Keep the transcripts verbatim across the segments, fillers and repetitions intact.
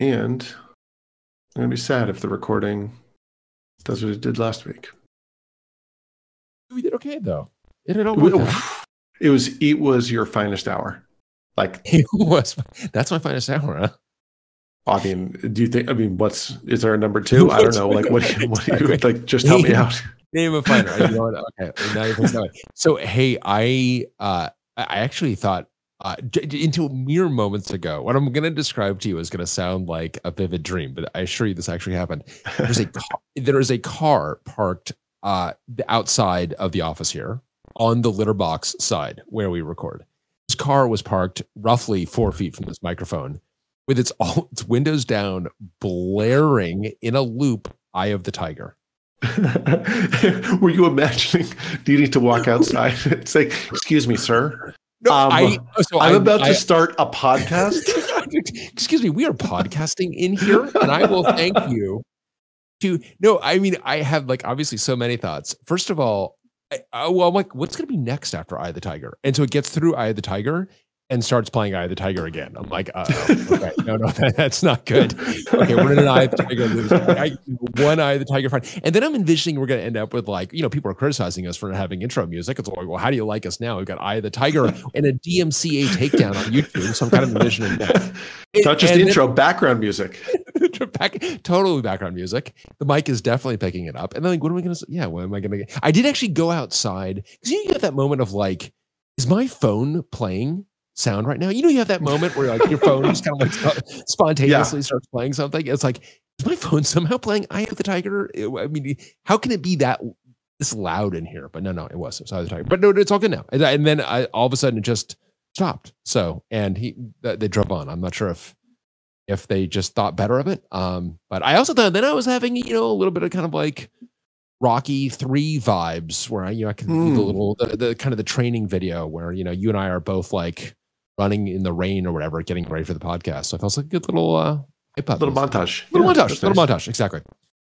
And I'm going to be sad if the recording does what it did last week. We did okay, though. It had all It, it was it was your finest hour. Like it was. That's my finest hour, huh? I mean, do you think? I mean, what's is there a number two? I don't know. Like, what? What do you like? Just help me out. Name a finer. You know what? Okay. Now you're so hey, I uh, I actually thought uh, into mere moments ago. What I'm going to describe to you is going to sound like a vivid dream, but I assure you, this actually happened. There's a car, there is a car parked uh, outside of the office here on the litter box side where we record. This car was parked roughly four feet from this microphone, with its all its windows down, blaring in a loop "Eye of the Tiger." Were you imagining needing to walk outside and say, "Excuse me, sir, no, um, I, so I'm I, about I, to start a podcast." Excuse me, we are podcasting in here, and I will thank you. To no, I mean, I have like obviously so many thoughts. First of all, I, I, well, I'm like, what's going to be next after Eye of the Tiger? And so it gets through Eye of the Tiger and starts playing Eye of the Tiger again. I'm like, uh okay, no, no, that, that's not good. Okay, we're in an Eye of the Tiger. I, one Eye of the Tiger fine. And then I'm envisioning we're going to end up with like, you know, people are criticizing us for not having intro music. It's like, well, how do you like us now? We've got Eye of the Tiger and a D M C A takedown on YouTube. So I'm kind of envisioning that. It's not just and intro, then, background music. back, totally background music. The mic is definitely picking it up. And then like, what am I going to say? Yeah, what am I going to get? I did actually go outside because you get that moment of like, is my phone playing sound right now? You know, you have that moment where like your phone just kind of like spontaneously yeah. starts playing something. It's like, is my phone somehow playing Eye of the Tiger? I mean, how can it be that this loud in here? But no, no, it was. It was Eye of the Tiger. But no, it's all good now. And, and then I, all of a sudden it just stopped. So, and he, they drove on. I'm not sure if, if they just thought better of it. Um, but I also thought then I was having, you know, a little bit of kind of like Rocky three vibes where I, you know, I can mm. do the little, the, the kind of the training video where, you know, you and I are both like running in the rain or whatever, getting ready for the podcast. So it felt like a good little, uh, hype up. Little montage. Little yeah, montage. Little nice. montage. Exactly.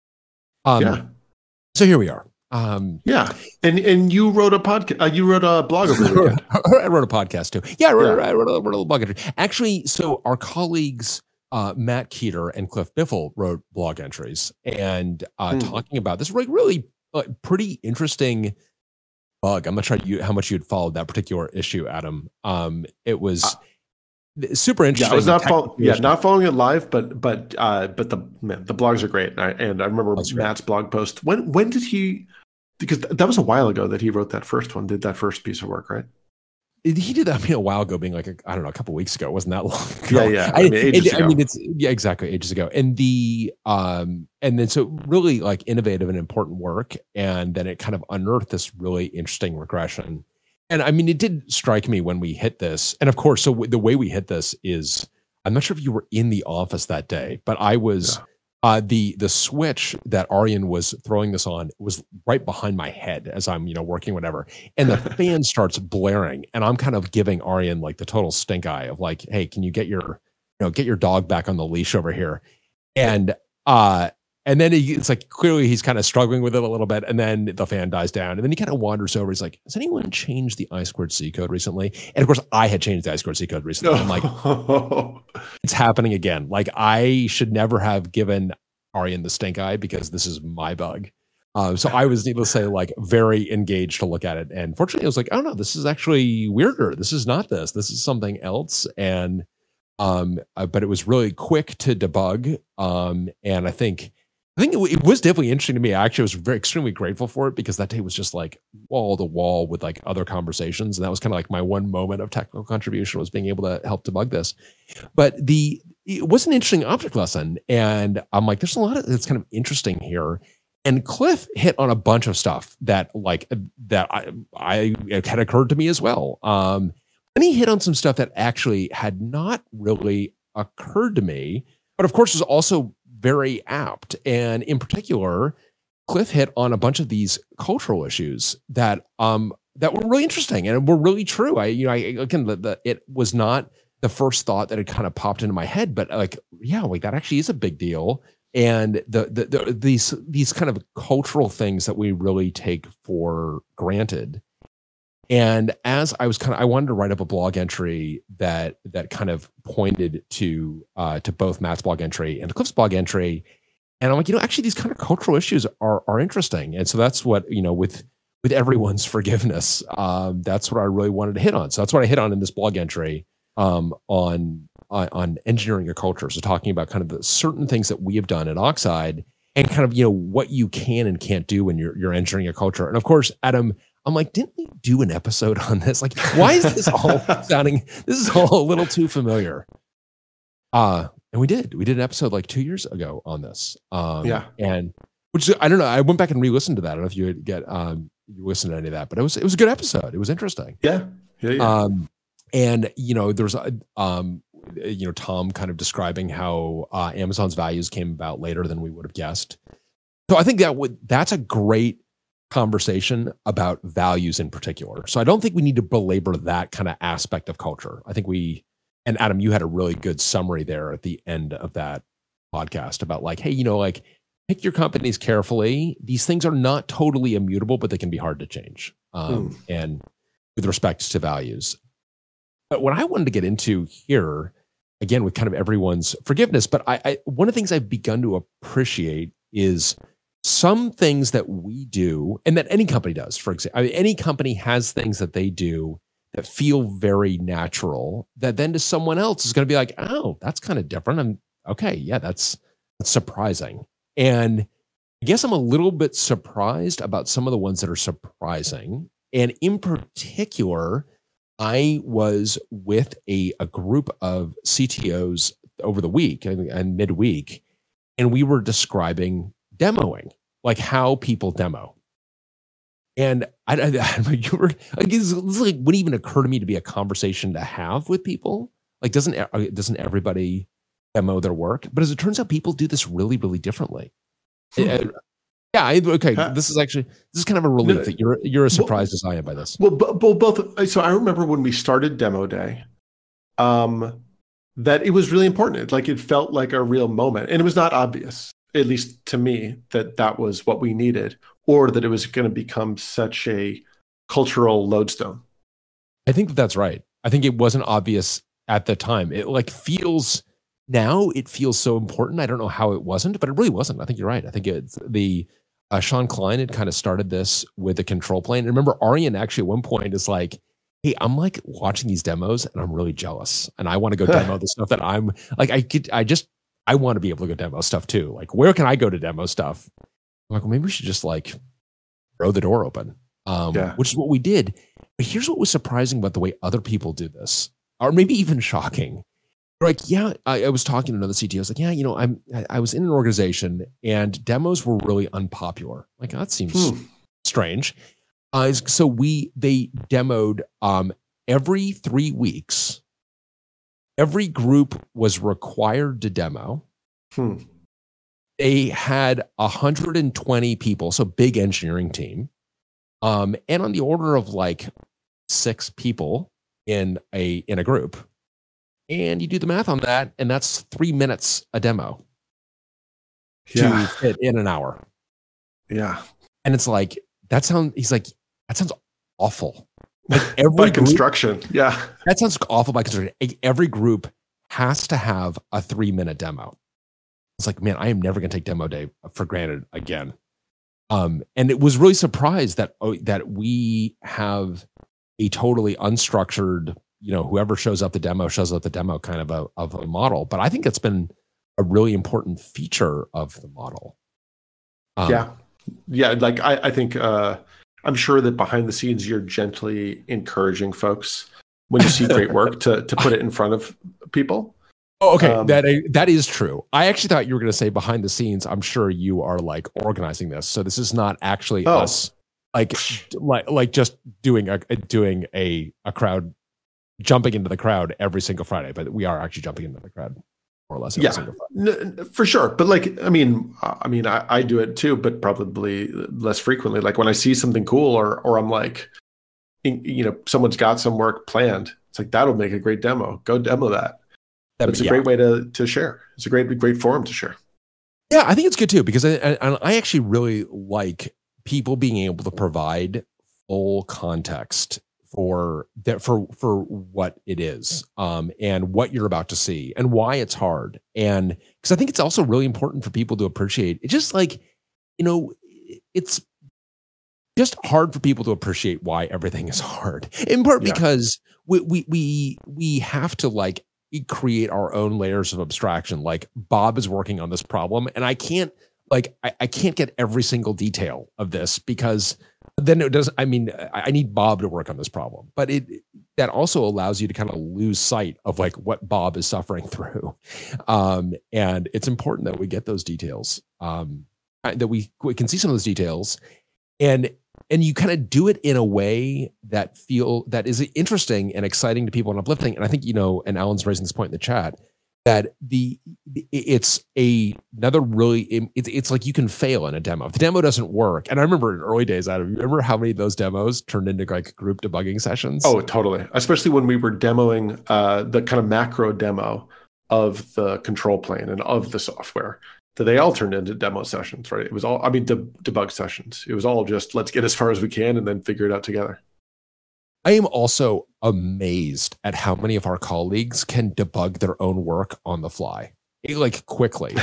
Um, yeah. So here we are. Um, yeah. And, and you wrote a podcast, uh, you wrote a blog over the weekend. I wrote a podcast too. Yeah. I wrote, yeah. I wrote, a, I wrote a little blog entry. Actually, so our colleagues, Uh, Matt Keeter and Cliff Biffle wrote blog entries and uh, mm. talking about this like really uh, pretty interesting bug. I'm not sure you, how much you'd followed that particular issue, Adam. Um, it was uh, super interesting. Yeah, I was not follow- yeah not following it live, but but uh, but the man, the blogs are great. And I, and I remember That's Matt's great. blog post. When when did he? Because that was a while ago that he wrote that first one. Did that first piece of work, right? He did that I mean, a while ago, being like, a, I don't know, a couple of weeks ago. It wasn't that long ago. Yeah, yeah. I, I mean, ages it, ago. I mean, it's, yeah, exactly. Ages ago. And the, um, and then so really like innovative and important work. And then it kind of unearthed this really interesting regression. And I mean, it did strike me when we hit this. And of course, so w- the way we hit this is, I'm not sure if you were in the office that day, but I was, yeah. Uh, the the switch that Aryan was throwing this on was right behind my head as I'm, you know, working whatever. And the fan starts blaring and I'm kind of giving Aryan like the total stink eye of like, hey, can you get your, you know, get your dog back on the leash over here? And uh, and then he, it's like clearly he's kind of struggling with it a little bit. And then the fan dies down. And then he kind of wanders over. He's like, has anyone changed the I squared C code recently? And of course, I had changed the I squared C code recently. I'm like, it's happening again. Like I should never have given Aryan the stink eye because this is my bug. Uh, so I was, needless to say, like very engaged to look at it. And fortunately, I was like, oh no, this is actually weirder. This is not this. This is something else. And um, uh, but it was really quick to debug. Um, and I think I think it, it was definitely interesting to me. I actually was very extremely grateful for it because that day was just like wall to wall with like other conversations. And that was kind of like my one moment of technical contribution was being able to help debug this. But the it was an interesting object lesson. And I'm like, there's a lot of that's kind of interesting here. And Cliff hit on a bunch of stuff that like that I, I it had occurred to me as well. Um, and he hit on some stuff that actually had not really occurred to me, but of course was also very apt. And in particular, Cliff hit on a bunch of these cultural issues that um that were really interesting and were really true. I you know I again the, the it was not the first thought that had kind of popped into my head, but like yeah, like that actually is a big deal. And the, the the these these kind of cultural things that we really take for granted. And as I was kind of, I wanted to write up a blog entry that that kind of pointed to uh, to both Matt's blog entry and Cliff's blog entry. And I'm like, you know, actually, these kind of cultural issues are are interesting. And so that's what, you know, with with everyone's forgiveness, um, that's what I really wanted to hit on. So that's what I hit on in this blog entry um, on, on on engineering your culture. So talking about kind of the certain things that we have done at Oxide and kind of, you know, what you can and can't do when you're you're engineering a culture. And of course, Adam, I'm like, didn't we do an episode on this? Like, why is this all sounding, this is all a little too familiar. Uh, and we did, we did an episode like two years ago on this. Um, yeah. And which, I don't know, I went back and re-listened to that. I don't know if you would get, um, you listened to any of that, but it was, it was a good episode. It was interesting. Yeah. Yeah. yeah. Um, and, you know, there was, a, um, you know, Tom kind of describing how uh, Amazon's values came about later than we would have guessed. So I think that would, that's a great conversation about values in particular. So I don't think we need to belabor that kind of aspect of culture. I think we, and Adam, you had a really good summary there at the end of that podcast about like, hey, you know, like pick your companies carefully. These things are not totally immutable, but they can be hard to change. Um, mm. And with respect to values. But what I wanted to get into here, again, with kind of everyone's forgiveness, but I, I one of the things I've begun to appreciate is some things that we do and that any company does, for example, I mean, any company has things that they do that feel very natural that then to someone else is going to be like, oh, that's kind of different. And okay, yeah, that's, that's surprising. And I guess I'm a little bit surprised about some of the ones that are surprising. And in particular, I was with a, a group of C T Os over the week and, and midweek, and we were describing demoing, like how people demo. And I, I, I you were, like, this, this like wouldn't even occur to me to be a conversation to have with people. Like, doesn't doesn't everybody demo their work? But as it turns out, people do this really, really differently. Hmm. Uh, yeah. I, okay. Uh, this is actually this is kind of a relief no, that you're you're as surprised well, as I am by this. Well, b- b- both. So I remember when we started Demo Day, um, that it was really important. Like it felt like a real moment, and it was not obvious, at least to me, that that was what we needed, or that it was going to become such a cultural lodestone. I think that that's right. I think it wasn't obvious at the time. It like feels now, it feels so important. I don't know how it wasn't, but it really wasn't. I think you're right. I think it's the uh, Sean Klein had kind of started this with a control plane. And remember, Aryan actually at one point is like, hey, I'm like watching these demos and I'm really jealous. And I want to go demo the stuff that I'm like, I could, I just, I want to be able to go demo stuff too. Like, where can I go to demo stuff? I'm like, well, maybe we should just like throw the door open, um, yeah. which is what we did. But here's what was surprising about the way other people do this, or maybe even shocking. They're like, yeah, I, I was talking to another C T O. I was like, yeah, you know, I'm, I, I was in an organization and demos were really unpopular. Like, that seems hmm. strange. Uh, so we, they demoed um, every three weeks. Every group was required to demo. Hmm. They had one hundred twenty people, so big engineering team. Um, and on the order of like six people in a in a group. And you do the math on that, and that's three minutes a demo yeah. to fit in an hour. Yeah. And it's like, that sounds, he's like, that sounds awful. Like every by group, construction. Yeah. That sounds awful by construction. Every group has to have a three minute demo. It's like, man, I am never going to take demo day for granted again. Um, and it was really surprised that, oh, that we have a totally unstructured, you know, whoever shows up the demo shows up the demo kind of a, of a model. But I think it's been a really important feature of the model. Um, yeah. Yeah. Like I, I think, uh, I'm sure that behind the scenes, you're gently encouraging folks when you see great work to, to put it in front of people. Oh, okay. Um, that, that is true. I actually thought you were going to say behind the scenes. I'm sure you are like organizing this. So this is not actually oh. us like, like, like just doing a, doing a, a crowd, jumping into the crowd every single Friday, but we are actually jumping into the crowd more or less. Every yeah, single Friday. N- for sure. But like, I mean, I mean, I, I do it too, but probably less frequently. Like when I see something cool or, or I'm like, you know, someone's got some work planned. It's like, that'll make a great demo. Go demo that. It's a yeah. great way to to share. It's a great great forum to share. Yeah, I think it's good too, because I, I, I actually really like people being able to provide full context for that for for what it is, um, and what you're about to see and why it's hard. And because I think it's also really important for people to appreciate it. Just like, you know, it's just hard for people to appreciate why everything is hard. In part Yeah. because we we we we have to like create our own layers of abstraction. Like Bob is working on this problem, and I can't like I, I can't get every single detail of this because then it doesn't. I mean, I, I need Bob to work on this problem, but it that also allows you to kind of lose sight of like what Bob is suffering through, um, and it's important that we get those details, um, that we we can see some of those details, and and you kind of do it in a way that feel that is interesting and exciting to people and uplifting. And I think, you know, and Alan's raising this point in the chat, that the it's a another really it's it's like you can fail in a demo if the demo doesn't work. And I remember in early days, I remember how many of those demos turned into like group debugging sessions. Oh, totally. Especially when we were demoing uh, the kind of macro demo of the control plane and of the software. That they all turned into demo sessions, right? It was all, I mean, de- debug sessions. It was all just let's get as far as we can and then figure it out together. I am also amazed at how many of our colleagues can debug their own work on the fly, like quickly.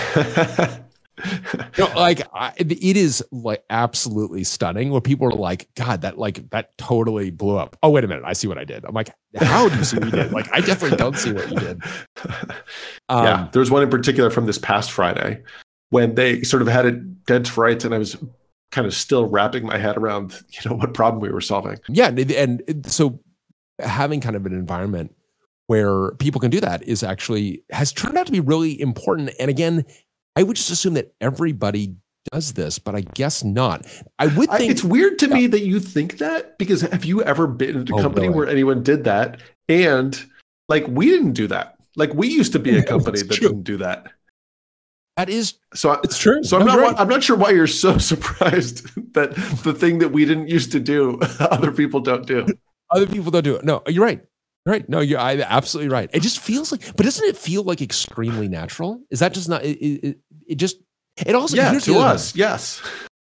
You know, like I, it is like absolutely stunning where people are like, God, that like that totally blew up. Oh, wait a minute, I see what I did. I'm like, how do you see what you did? Like, I definitely don't see what you did. Um, yeah, there was one in particular from this past Friday when they sort of had it dead to rights, and I was kind of still wrapping my head around, you know, what problem we were solving. Yeah, and, and so having kind of an environment where people can do that is actually has turned out to be really important. And again, I would just assume that everybody does this, but I guess not. I would think I, it's weird to yeah. me that you think that, because have you ever been in a oh, company really? where anyone did that? And like, we didn't do that. Like, we used to be a company that true. didn't do that. That is, so I, it's true. So I'm no, not, right. I'm not sure why you're so surprised that the thing that we didn't used to do, other people don't do. Other people don't do it. No, you're right. Right. No, you're I, absolutely right. It just feels like, but doesn't it feel like extremely natural? Is that just not, it, it, it just, it also, yeah, here's to the us, thing. yes.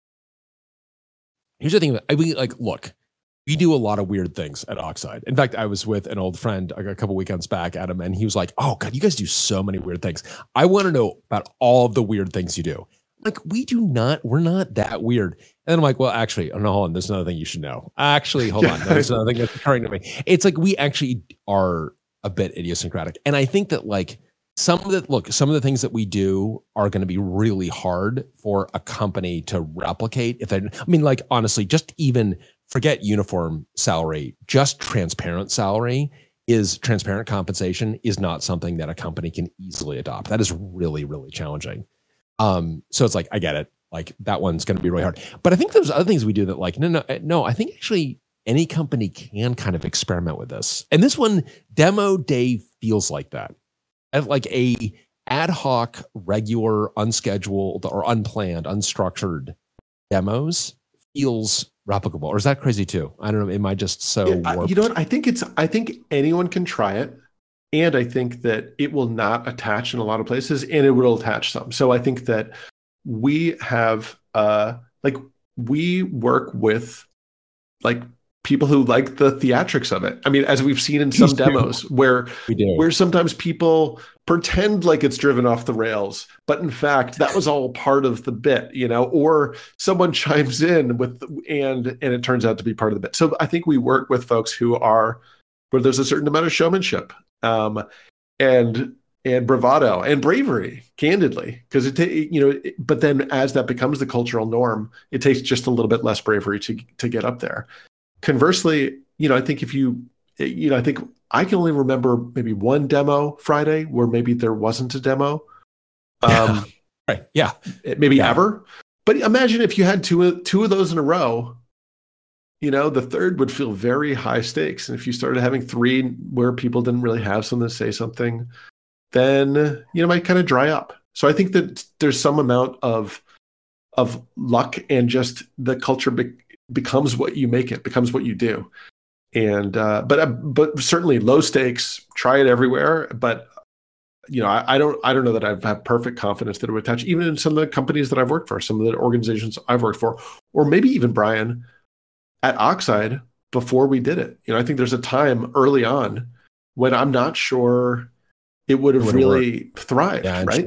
Here's the thing. I mean, like, look, we do a lot of weird things at Oxide. In fact, I was with an old friend a couple weekends back, Adam, and he was like, oh God, you guys do so many weird things. I want to know about all of the weird things you do. Like, we do not, we're not that weird. And then I'm like, well, actually, oh, no, hold on. There's another thing you should know. Actually, hold on. There's another thing that's occurring to me. It's like, we actually are a bit idiosyncratic. And I think that like some of the, look, some of the things that we do are going to be really hard for a company to replicate. If they, I mean, like, honestly, just even forget uniform salary, just transparent salary is transparent compensation is not something that a company can easily adopt. That is really, really challenging. Um, so it's like, I get it. Like that one's going to be really hard, but I think there's other things we do that like, no, no, no, I think actually any company can kind of experiment with this. And this one, demo day feels like that. At like a ad hoc, regular, unscheduled or unplanned, unstructured demos feels replicable. Or is that crazy too? I don't know. Am I just so yeah, warped? You know what? I think it's, I think anyone can try it. And I think that it will not attach in a lot of places, and it will attach some. So I think that we have, uh, like, we work with, like, people who like the theatrics of it. I mean, as we've seen in some demos, where where sometimes people pretend like it's driven off the rails, but in fact, that was all part of the bit, you know, or someone chimes in with, and and it turns out to be part of the bit. So I think we work with folks who are, where there's a certain amount of showmanship. Um, and and bravado and bravery, candidly, because it, ta- you know, it, but then as that becomes the cultural norm, it takes just a little bit less bravery to to get up there. Conversely, you know, I think if you, you know, I think I can only remember maybe one demo Friday where maybe there wasn't a demo, um, right? Yeah, maybe yeah. ever. But imagine if you had two two of those in a row. You know, the third would feel very high stakes. And if you started having three where people didn't really have something to say something, then, you know, it might kind of dry up. So I think that there's some amount of of luck, and just the culture be- becomes what you make it, becomes what you do. And, uh, but, uh, but certainly low stakes, try it everywhere. But, you know, I, I don't, I don't know that I have perfect confidence that it would touch even in some of the companies that I've worked for, some of the organizations I've worked for, or maybe even Brian, at Oxide, before we did it. You know, I think there's a time early on when I'm not sure it would have really worked. thrived, yeah, right?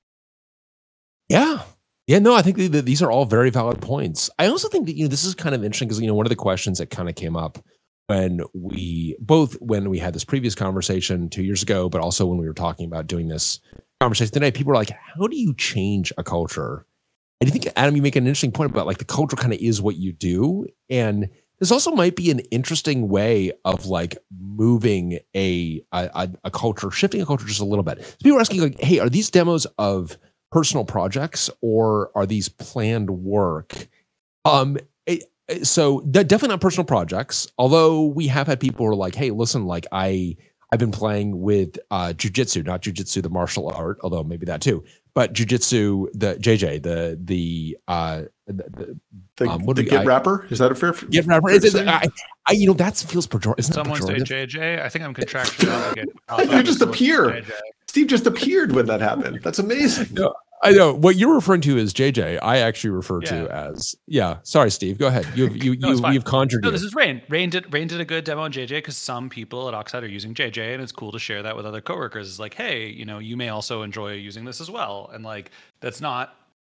Yeah. Yeah, no, I think that these are all very valid points. I also think that, you know, this is kind of interesting because, you know, one of the questions that kind of came up when we both when we had this previous conversation two years ago, but also when we were talking about doing this conversation tonight, people were like, how do you change a culture? And I think, Adam, you make an interesting point about like the culture kind of is what you do. And this also might be an interesting way of like moving a, a, a culture, shifting a culture just a little bit. So people are asking like, hey, are these demos of personal projects or are these planned work? Um, it, so definitely not personal projects, although we have had people who are like, hey, listen, like I, I've been playing with uh, jujitsu, not jujitsu, the martial art, although maybe that too, but jujitsu, the J J, the, the, uh, the, the, um, the Git Rapper. Is that a fair? Git Rapper. Is it, I, I, you know, that feels pejorative. Someone say J J. I think I'm contractually obligated. You just appear. Steve just appeared when that happened. That's amazing. No, I know what you're referring to as J J. I actually refer yeah. to as yeah. Sorry, Steve. Go ahead. You've you no, you you've conjured. No, this is Rain. Rain did Rain did a good demo on J J because some people at Oxide are using J J, and it's cool to share that with other coworkers. It's like, hey, you know, you may also enjoy using this as well, and like that's not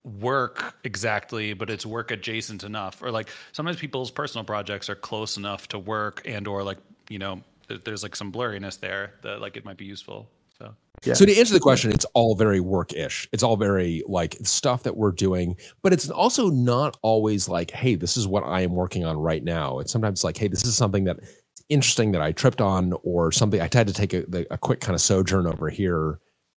work exactly, but it's work adjacent enough. Or like sometimes people's personal projects are close enough to work, and or like you know, there's like some blurriness there that like it might be useful. So. Yeah. So to answer the question, it's all very work-ish. It's all very like stuff that we're doing, but it's also not always like, hey, this is what I am working on right now. It's sometimes like, hey, this is something that interesting that I tripped on or something. I had to take a, a quick kind of sojourn over here.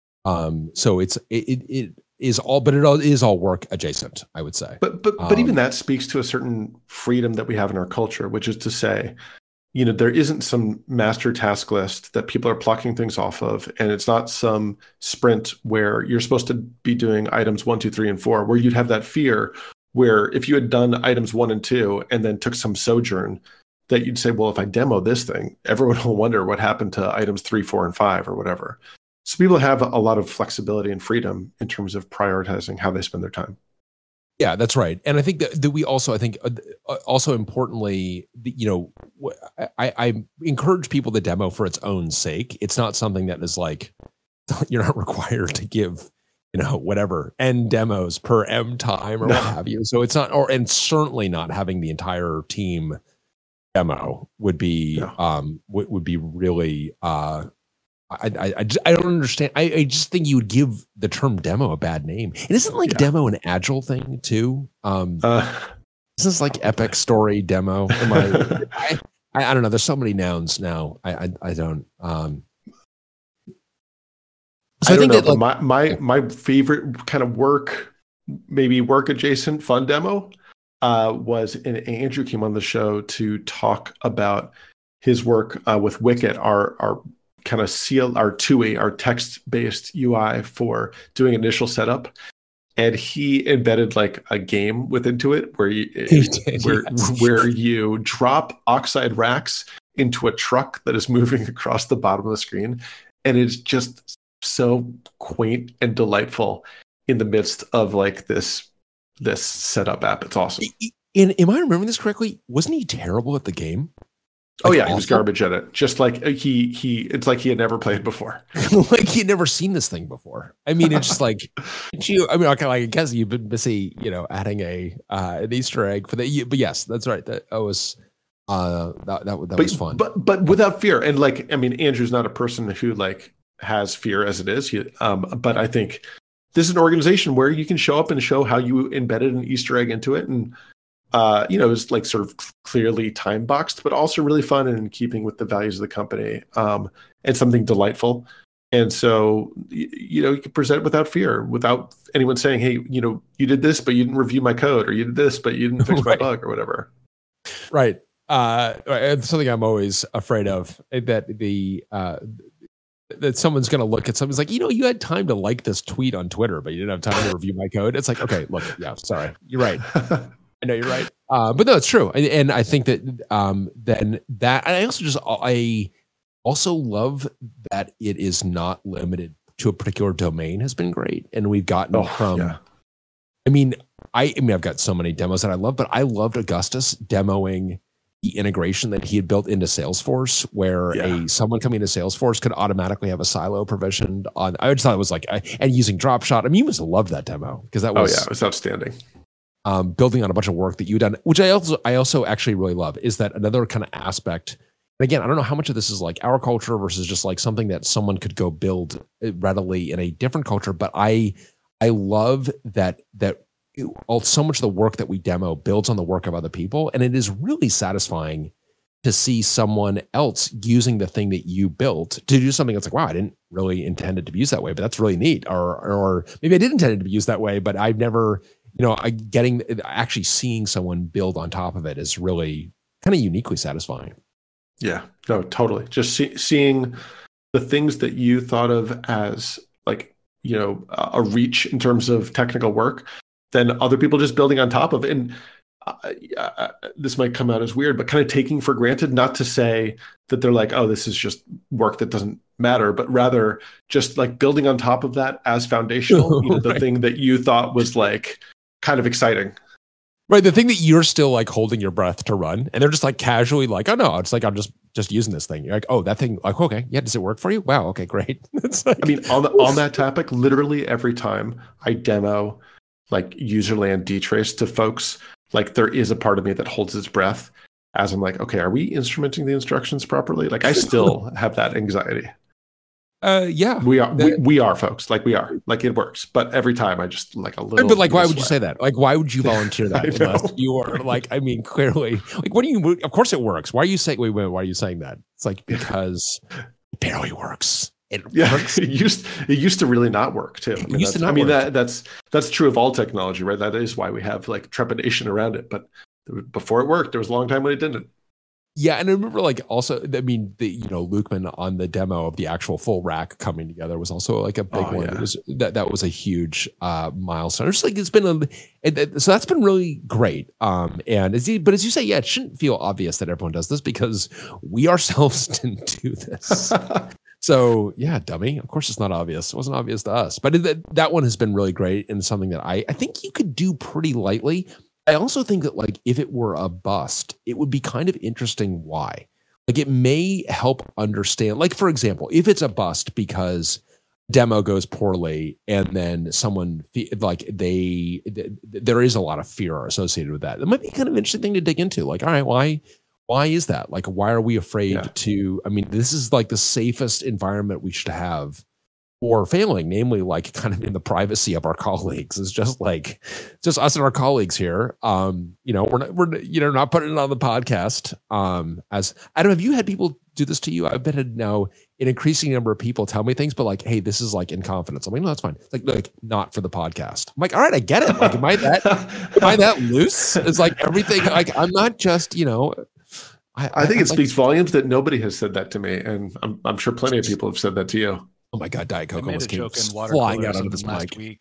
Um, so it's it, it is all, but it all is all work adjacent, I would say. But but but um, even that speaks to a certain freedom that we have in our culture, which is to say, you know, there isn't some master task list that people are plucking things off of. And it's not some sprint where you're supposed to be doing items one, two, three, and four, where you'd have that fear where if you had done items one and two and then took some sojourn, that you'd say, well, if I demo this thing, everyone will wonder what happened to items three, four, and five or whatever. So people have a lot of flexibility and freedom in terms of prioritizing how they spend their time. Yeah, that's right. And I think that, that we also, I think, uh, also importantly, you know, I, I encourage people to demo for its own sake. It's not something that is like, you're not required to give, you know, whatever, N demos per M time or no. what have you. So it's not, or, and certainly not having the entire team demo would be, no. um, would, would be really, uh, I, I, I, just, I don't understand. I, I just think you would give the term demo a bad name. And isn't like yeah. demo an agile thing too? Um, uh, isn't this like epic story demo? Am I, I, I don't know. There's so many nouns now. I, I, I don't. Um, so I, I think know, that like, my, my, my favorite kind of work, maybe work adjacent fun demo uh, was, and Andrew came on the show to talk about his work uh, with Wicket, our, our, kind of seal our two A, our text-based U I for doing initial setup, and he embedded like a game within to it where you did, where yes. where you drop Oxide racks into a truck that is moving across the bottom of the screen, and it's just so quaint and delightful in the midst of like this this setup app. It's awesome. And am I remembering this correctly? Wasn't he terrible at the game? Like, oh yeah, awful. He was garbage at it. Just like he he, it's like he had never played before. Like he had never seen this thing before. I mean, it's just like you. I mean, okay, like I guess you've been busy, you know, adding a uh, an Easter egg for the. But yes, that's right. That, that was uh that that, that but, was fun. But but without fear, and like I mean, Andrew's not a person who like has fear as it is. He, um, but I think this is an organization where you can show up and show how you embedded an Easter egg into it, and. Uh, you know, it was like sort of clearly time boxed, but also really fun and in keeping with the values of the company, um, and something delightful. And so, you, you know, you can present it without fear, without anyone saying, hey, you know, you did this, but you didn't review my code, or you did this, but you didn't fix right. my bug or whatever. Right. Uh, it's something I'm always afraid of, that the, uh, that someone's going to look at something's like, you know, you had time to like this tweet on Twitter, but you didn't have time to review my code. It's like, okay, look, yeah, sorry. You're right. I know you're right, uh, but no, it's true, and, and I think that um, then that I also just I also love that it is not limited to a particular domain has been great, and we've gotten oh, from. Yeah. I mean, I, I mean, I've got so many demos that I love, but I loved Augustus demoing the integration that he had built into Salesforce, where Yeah. a someone coming into Salesforce could automatically have a silo provisioned on. I just thought it was like, and using Dropshot. I mean, you must have loved that demo because that was oh yeah, it was outstanding. Um, building on a bunch of work that you've done, which I also I also actually really love, is that another kind of aspect. And again, I don't know how much of this is like our culture versus just like something that someone could go build readily in a different culture. But I I love that that all so much of the work that we demo builds on the work of other people, and it is really satisfying to see someone else using the thing that you built to do something that's like, wow, I didn't really intend it to be used that way, but that's really neat. Or or maybe I did intend it to be used that way, but I've never. You know, I getting actually seeing someone build on top of it is really kind of uniquely satisfying. Yeah, no, totally. Just see, seeing the things that you thought of as like, you know, a reach in terms of technical work, then other people just building on top of it. And uh, uh, this might come out as weird, but kind of taking for granted, not to say that they're like, oh, this is just work that doesn't matter, but rather just like building on top of that as foundational, you know, the Right. thing that you thought was like, kind of exciting. Right. The thing that you're still like holding your breath to run, and they're just like casually like, oh no, it's like I'm just just using this thing. You're like, oh, that thing, like, okay, yeah, does it work for you? Wow, okay, great. It's like, I mean, on the, on that topic, literally every time I demo like userland dtrace to folks, like there is a part of me that holds its breath as I'm like, okay, are we instrumenting the instructions properly? Like I still have that anxiety. Uh, yeah, we are. We, we are, folks. Like we are. Like it works. But every time, I just like a little. But like, why would sweat. you say that? Like, why would you volunteer that? Unless you are like, I mean, clearly, like, what do you? Of course, it works. Why are you saying? Wait, wait. Why are you saying that? It's like because it barely works. It yeah, works. it used it used to really not work too. I mean, It used to not I mean work. that that's that's true of all technology, right? That is why we have like trepidation around it. But before it worked, there was a long time when it didn't. Yeah, and I remember like also, I mean, the you know, Lukeman on the demo of the actual full rack coming together was also like a big Oh, one. yeah. It was that that was a huge uh, milestone. It's like it's been a, it, it- so that's been really great. Um, and as you, but as you say, yeah, it shouldn't feel obvious that everyone does this because we ourselves didn't do this. So yeah, dummy. Of course, it's not obvious. It wasn't obvious to us, but it, that one has been really great and something that I I think you could do pretty lightly. I also think that like if it were a bust, it would be kind of interesting why. Like it may help understand, like for example, if it's a bust because demo goes poorly and then someone fe- like they th- there is a lot of fear associated with that. It might be kind of interesting thing to dig into. Like, all right, why why is that? Like, why are we afraid Yeah. to? I mean, this is like the safest environment we should have for failing, namely like kind of in the privacy of our colleagues. It's just like just us and our colleagues here. Um, you know, we're not we're you know not putting it on the podcast. Um, as I don't know, have you had people do this to you? I've been had now an increasing number of people tell me things, but like, hey, this is like in confidence. I'm like, no, that's fine. It's like, like not for the podcast. I'm like, all right, I get it. Like, am I that am I that loose? It's like everything. Like, I'm not just you know. I, I think I, it like, speaks volumes that nobody has said that to me, and I'm I'm sure plenty of people have said that to you. oh my god, Diet I Coke made a almost came joke in water flying cooler out onto this sometime last mic. week.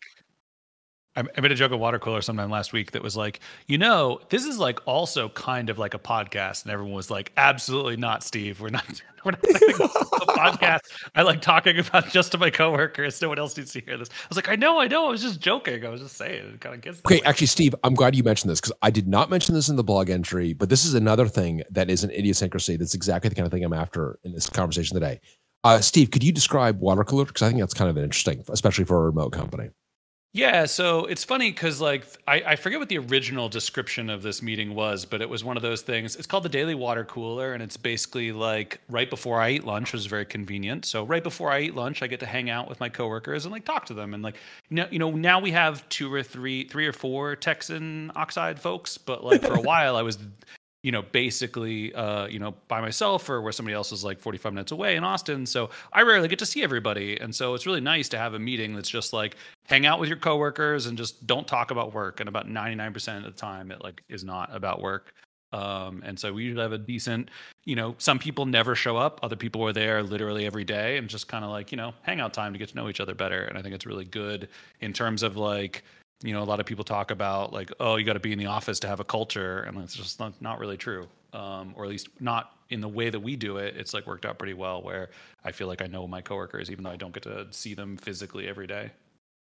I I made a joke at water cooler sometime last week that was like, you know, this is like also kind of like a podcast, and everyone was like, absolutely not, Steve. We're not. We're not saying this is a podcast. I like talking about just to my coworkers. No one else needs to hear this. I was like, I know, I know. I was just joking. I was just saying. It kind of gets that Okay, way. actually, Steve, I'm glad you mentioned this because I did not mention this in the blog entry, but this is another thing that is an idiosyncrasy. That's exactly the kind of thing I'm after in this conversation today. Uh, Steve, could you describe water cooler? Because I think that's kind of interesting, especially for a remote company. Yeah, so it's funny because like I, I forget what the original description of this meeting was, but it was one of those things. It's called the Daily Water Cooler, and it's basically like right before I eat lunch, which is very convenient. So right before I eat lunch, I get to hang out with my coworkers and like talk to them. And like you know, you know, now we have two or three, three or four Texan Oxide folks, but like for a while I was you know, basically, uh, you know, by myself or where somebody else is like forty-five minutes away in Austin. So I rarely get to see everybody. And so it's really nice to have a meeting that's just like hang out with your coworkers and just don't talk about work. And about ninety-nine percent of the time it like is not about work. Um, and so we usually have a decent, you know, some people never show up. Other people are there literally every day and just kind of like, you know, hangout time to get to know each other better. And I think it's really good in terms of like, you know, a lot of people talk about like, oh, you got to be in the office to have a culture. And it's just not, not really true. Um, or at least not in the way that we do it. It's like worked out pretty well where I feel like I know my coworkers, even though I don't get to see them physically every day.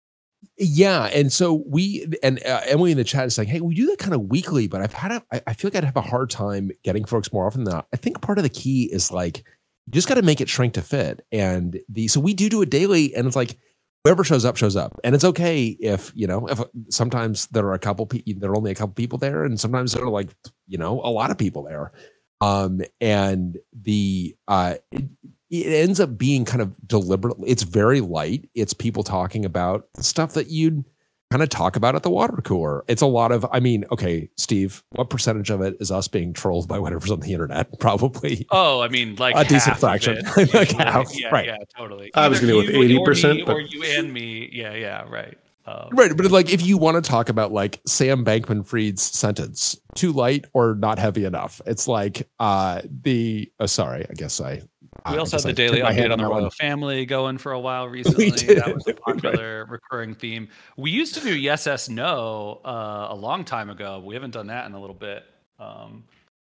Yeah, and so we and uh, Emily in the chat is like, "Hey, we do that kind of weekly, but I've had a, I, I feel like I'd have a hard time getting folks more often than that." I think part of the key is like you just got to make it shrink to fit, and the so we do do it daily, and it's like whoever shows up shows up, and it's okay if you know if sometimes there are a couple people, there are only a couple people there, and sometimes there are like you know a lot of people there, um, and the uh. It, it ends up being kind of deliberate. It's very light. It's people talking about stuff that you'd kind of talk about at the water cooler. It's a lot of, I mean, okay, Steve, what percentage of it is us being trolled by whatever's on the internet? Probably. Oh, I mean, like a decent fraction. like half, yeah, right. yeah, totally. I was going to go with eighty percent. Or, but... or you and me. Yeah, yeah, right. Um, right, but like if you want to talk about like Sam Bankman-Fried's sentence, too light or not heavy enough, it's like uh the oh sorry, I guess I we uh, also I had the daily update on the Royal Family going for a while recently. That was a popular right. recurring theme. We used to do Yes, S, No uh, a long time ago. We haven't done that in a little bit. Um,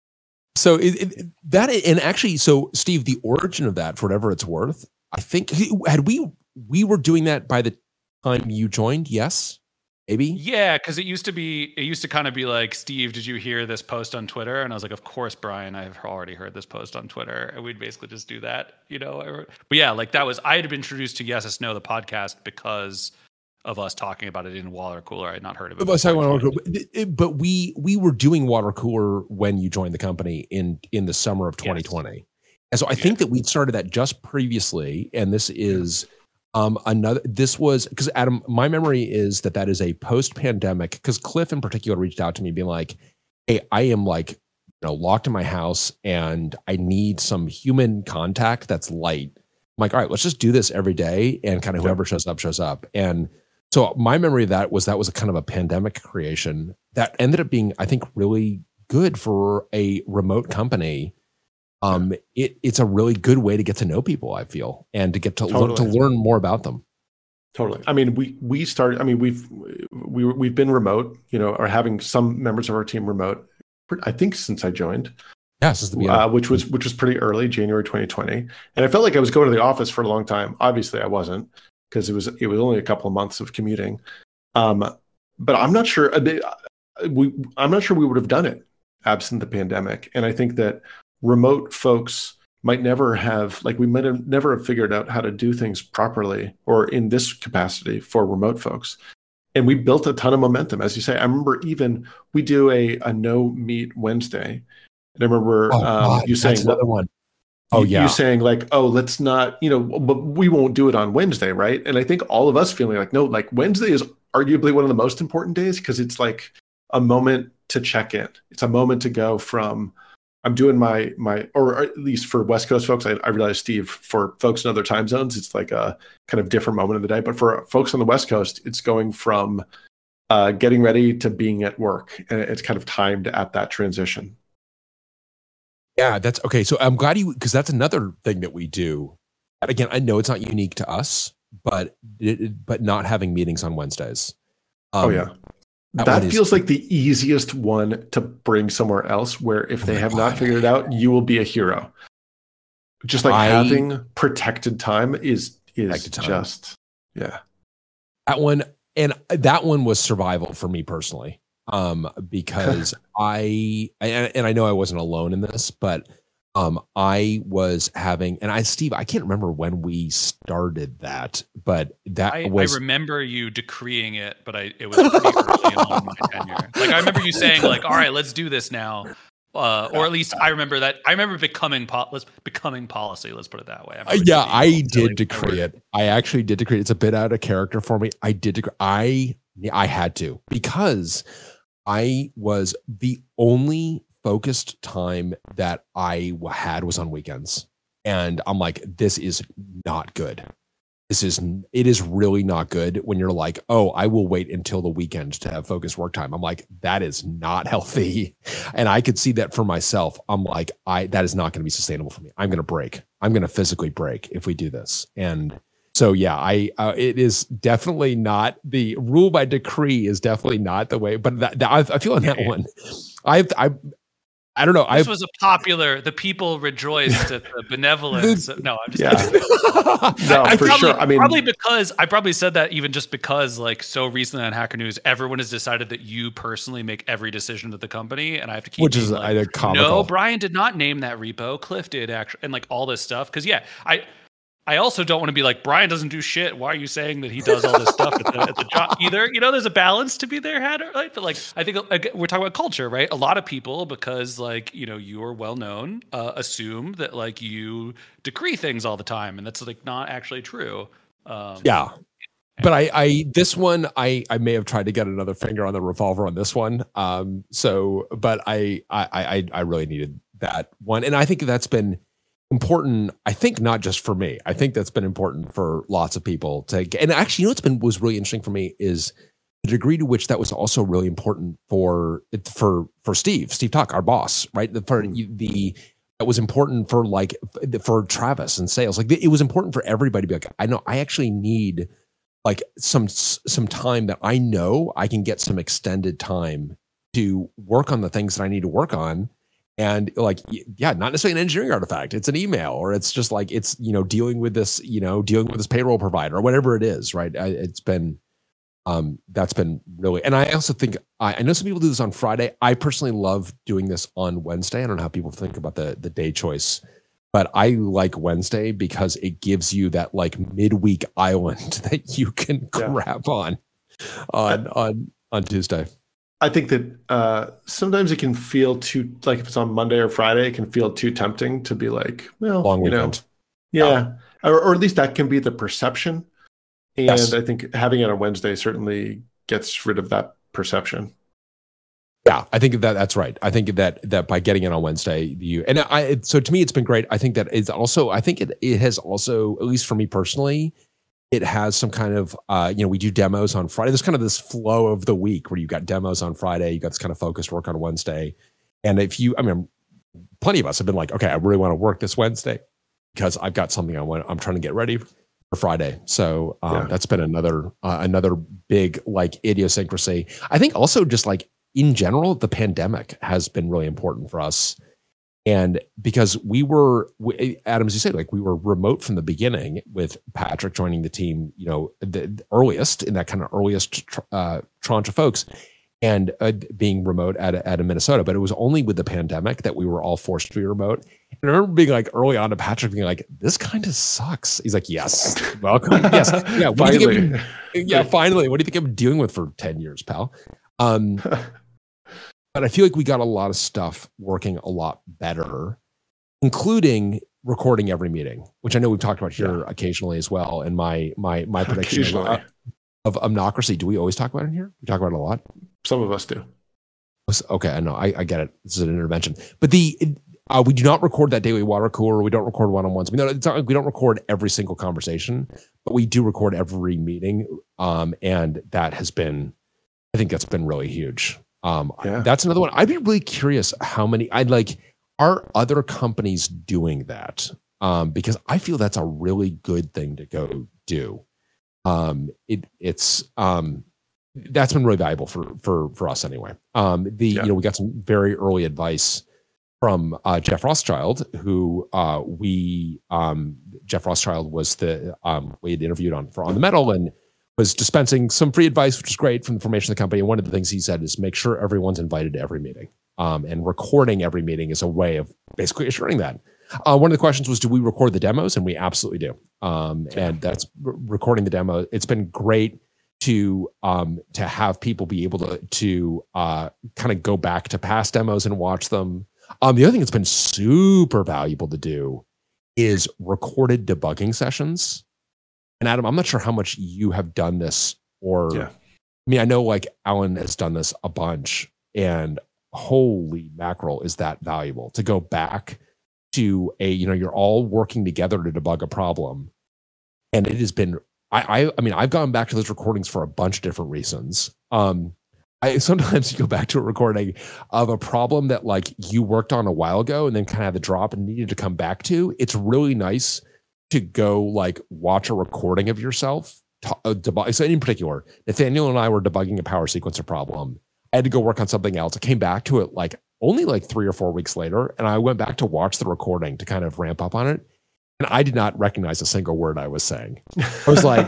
so it, it, that and actually, so Steve, the origin of that, for whatever it's worth, I think had we we were doing that by the time you joined, yes, maybe. Yeah, because it used to be, it used to kind of be like, Steve, did you hear this post on Twitter? And I was like, of course, Brian, I've already heard this post on Twitter. And we'd basically just do that, you know. But yeah, like that was, I had been introduced to Yes, S, No, the podcast because of us talking about it in Water Cooler. I had not heard of it. But, but we we were doing Water Cooler when you joined the company in in the summer of twenty twenty. Yes. And so I think yeah. that we'd started that just previously, and this is. Um, another, this was because Adam, my memory is that that is a post-pandemic, because Cliff in particular reached out to me being like, hey, I am like, you know, locked in my house and I need some human contact that's light. I'm like, all right, let's just do this every day. And kind of whoever shows up, shows up. And so my memory of that was that was a kind of a pandemic creation that ended up being, I think, really good for a remote company. Um, it, it's a really good way to get to know people, I feel, and to get to totally. learn to learn more about them. Totally. I mean, we we started. I mean, we've we we've been remote, you know, or having some members of our team remote. I think since I joined, yeah, since the beginning, uh, which was which was pretty early, January twenty twenty, and I felt like I was going to the office for a long time. Obviously, I wasn't because it was it was only a couple of months of commuting. Um, but I'm not sure. We I'm not sure we would have done it absent the pandemic, and I think that. Remote folks might never have, like we might have never have figured out how to do things properly or in this capacity for remote folks. And we built a ton of momentum. As you say, I remember even we do a, a no meet Wednesday. And I remember oh, um, God, you saying, another one. Oh, you, yeah. You saying like, oh, let's not, you know, but we won't do it on Wednesday, right? And I think all of us feeling like, no, like Wednesday is arguably one of the most important days because it's like a moment to check in. It's a moment to go from, I'm doing my, my, or at least for West Coast folks, I, I realize, Steve, for folks in other time zones, it's like a kind of different moment of the day. But for folks on the West Coast, it's going from uh, getting ready to being at work. And it's kind of timed at that transition. Yeah, that's okay. So I'm glad you, because that's another thing that we do. And again, I know it's not unique to us, but it, but not having meetings on Wednesdays. Um, oh, yeah. That, that feels is, like the easiest one to bring somewhere else where if they oh have God. not figured it out, you will be a hero. Just like I, having protected time is is time. just, yeah. That one, and that one was survival for me personally, um, because I, and, and I know I wasn't alone in this, but um, I was having, and I, Steve, I can't remember when we started that, but that I, was. I remember you decreeing it, but I it was pretty early on my tenure. Like I remember you saying, like, "All right, let's do this now," uh, or at least I remember that. I remember becoming po- let's becoming policy. Let's put it that way. I yeah, I did decree it. I actually did decree it. It's a bit out of character for me. I did decree. I I had to because I was the only focused time that I had was on weekends. And I'm like, this is not good. This is, it is really not good when you're like, oh, I will wait until the weekend to have focused work time. I'm like, that is not healthy. And I could see that for myself. I'm like, I, that is not going to be sustainable for me. I'm going to break. I'm going to physically break if we do this. And so, yeah, I, uh, it is definitely not the rule by decree is definitely not the way, but that, that I, I feel on that one. I've, I, I don't know. This I was a popular. The people rejoiced at the benevolence. No, I'm just Yeah. kidding. No, I for probably, sure. I mean, probably because I probably said that even just because, like, so recently on Hacker News, everyone has decided that you personally make every decision at the company, and I have to keep which being is like, either comical. no, Brian did not name that repo. Cliff did actually, and like all this stuff. Because yeah, I. I also don't want to be like, Brian doesn't do shit. Why are you saying that he does all this stuff at the, at the job either? You know, there's a balance to be there, had right? But like, I think like, we're talking about culture, right? A lot of people, because like, you know, you are well known, uh, assume that like you decree things all the time, and that's like not actually true. Um, yeah. But I, I, this one, I, I may have tried to get another finger on the revolver on this one. Um, so, but I, I, I, I really needed that one, and I think that's been important. I think not just for me. I think that's been important for lots of people to get. And actually, you know, what's been was really interesting for me is the degree to which that was also really important for for for Steve, Steve Tuck, our boss, right? The, for Mm. the that was important for like for Travis and sales. Like it was important for everybody to be like, I know I actually need like some some time that I know I can get some extended time to work on the things that I need to work on. And like, yeah, not necessarily an engineering artifact. It's an email, or it's just like, it's, you know, dealing with this, you know, dealing with this payroll provider or whatever it is. Right. I, it's been, um, that's been really, and I also think, I, I know some people do this on Friday. I personally love doing this on Wednesday. I don't know how people think about the, the day choice, but I like Wednesday because it gives you that like midweek island that you can Yeah. grab on, on, on, on Tuesday. I think that uh, sometimes it can feel too, like if it's on Monday or Friday, it can feel too tempting to be like, well, Long you know, weekend. yeah, Yeah. Or, or at least that can be the perception. And Yes. I think having it on Wednesday certainly gets rid of that perception. Yeah, I think that that's right. I think that that by getting it on Wednesday, you and I. So to me, it's been great. I think that it's also. I think it it has also, at least for me personally, it has some kind of, uh, you know, we do demos on Friday. There's kind of this flow of the week where you got demos on Friday, you got this kind of focused work on Wednesday. And if you, I mean, plenty of us have been like, okay, I really want to work this Wednesday because I've got something I want, I'm trying to get ready for Friday. So um, Yeah. that's been another, uh, another big like idiosyncrasy. I think also just like in general, the pandemic has been really important for us. And because we were, we, Adam, as you said, like we were remote from the beginning with Patrick joining the team, you know, the, the earliest in that kind of earliest uh, tranche of folks, and uh, being remote at at a Minnesota. But it was only with the pandemic that we were all forced to be remote. And I remember being like early on to Patrick being like, "This kind of sucks." He's like, "Yes, welcome." Yes, yeah. What do you think Finally. I've been- yeah, finally. What do you think I'm doing with for ten years, pal? Um, But I feel like we got a lot of stuff working a lot better, including recording every meeting, which I know we've talked about here Yeah. occasionally as well. And my my my prediction of, Occasionally. of Omnocracy. Do we always talk about it here? We talk about it a lot. Some of us do. Okay, I know, I, I get it. This is an intervention, but the uh, we do not record that daily water cooler. We don't record one-on-ones. We don't. It's not like we don't record every single conversation, but we do record every meeting, um, and that has been, I think that's been really huge. Um, Yeah. That's another one. I'd be really curious how many. I'd like. Are other companies doing that? Um, because I feel that's a really good thing to go do. Um, it it's um, that's been really valuable for for for us anyway. Um, the Yeah. you know we got some very early advice from uh, Jeff Rothschild, who uh, we um, Jeff Rothschild was the um, we had interviewed on for On the Metal and was dispensing some free advice, which is great from the formation of the company. And one of the things he said is make sure everyone's invited to every meeting. Um, and recording every meeting is a way of basically assuring that. Uh, one of the questions was, do we record the demos? And we absolutely do. Um, and that's r- recording the demo. It's been great to um, to have people be able to to uh, kind of go back to past demos and watch them. Um, the other thing that's been super valuable to do is recorded debugging sessions. And Adam, I'm not sure how much you have done this, or Yeah. I mean, I know like Alan has done this a bunch, and holy mackerel, is that valuable to go back to a, you know, you're all working together to debug a problem. And it has been, I, I, I mean, I've gone back to those recordings for a bunch of different reasons. Um, I sometimes you go back to a recording of a problem that like you worked on a while ago and then kind of had the drop and needed to come back to. It's really nice to go like watch a recording of yourself. To, uh, debug. So in particular, Nathaniel and I were debugging a power sequencer problem. I had to go work on something else. I came back to it like only like three or four weeks later, and I went back to watch the recording to kind of ramp up on it, and I did not recognize a single word I was saying. I was like,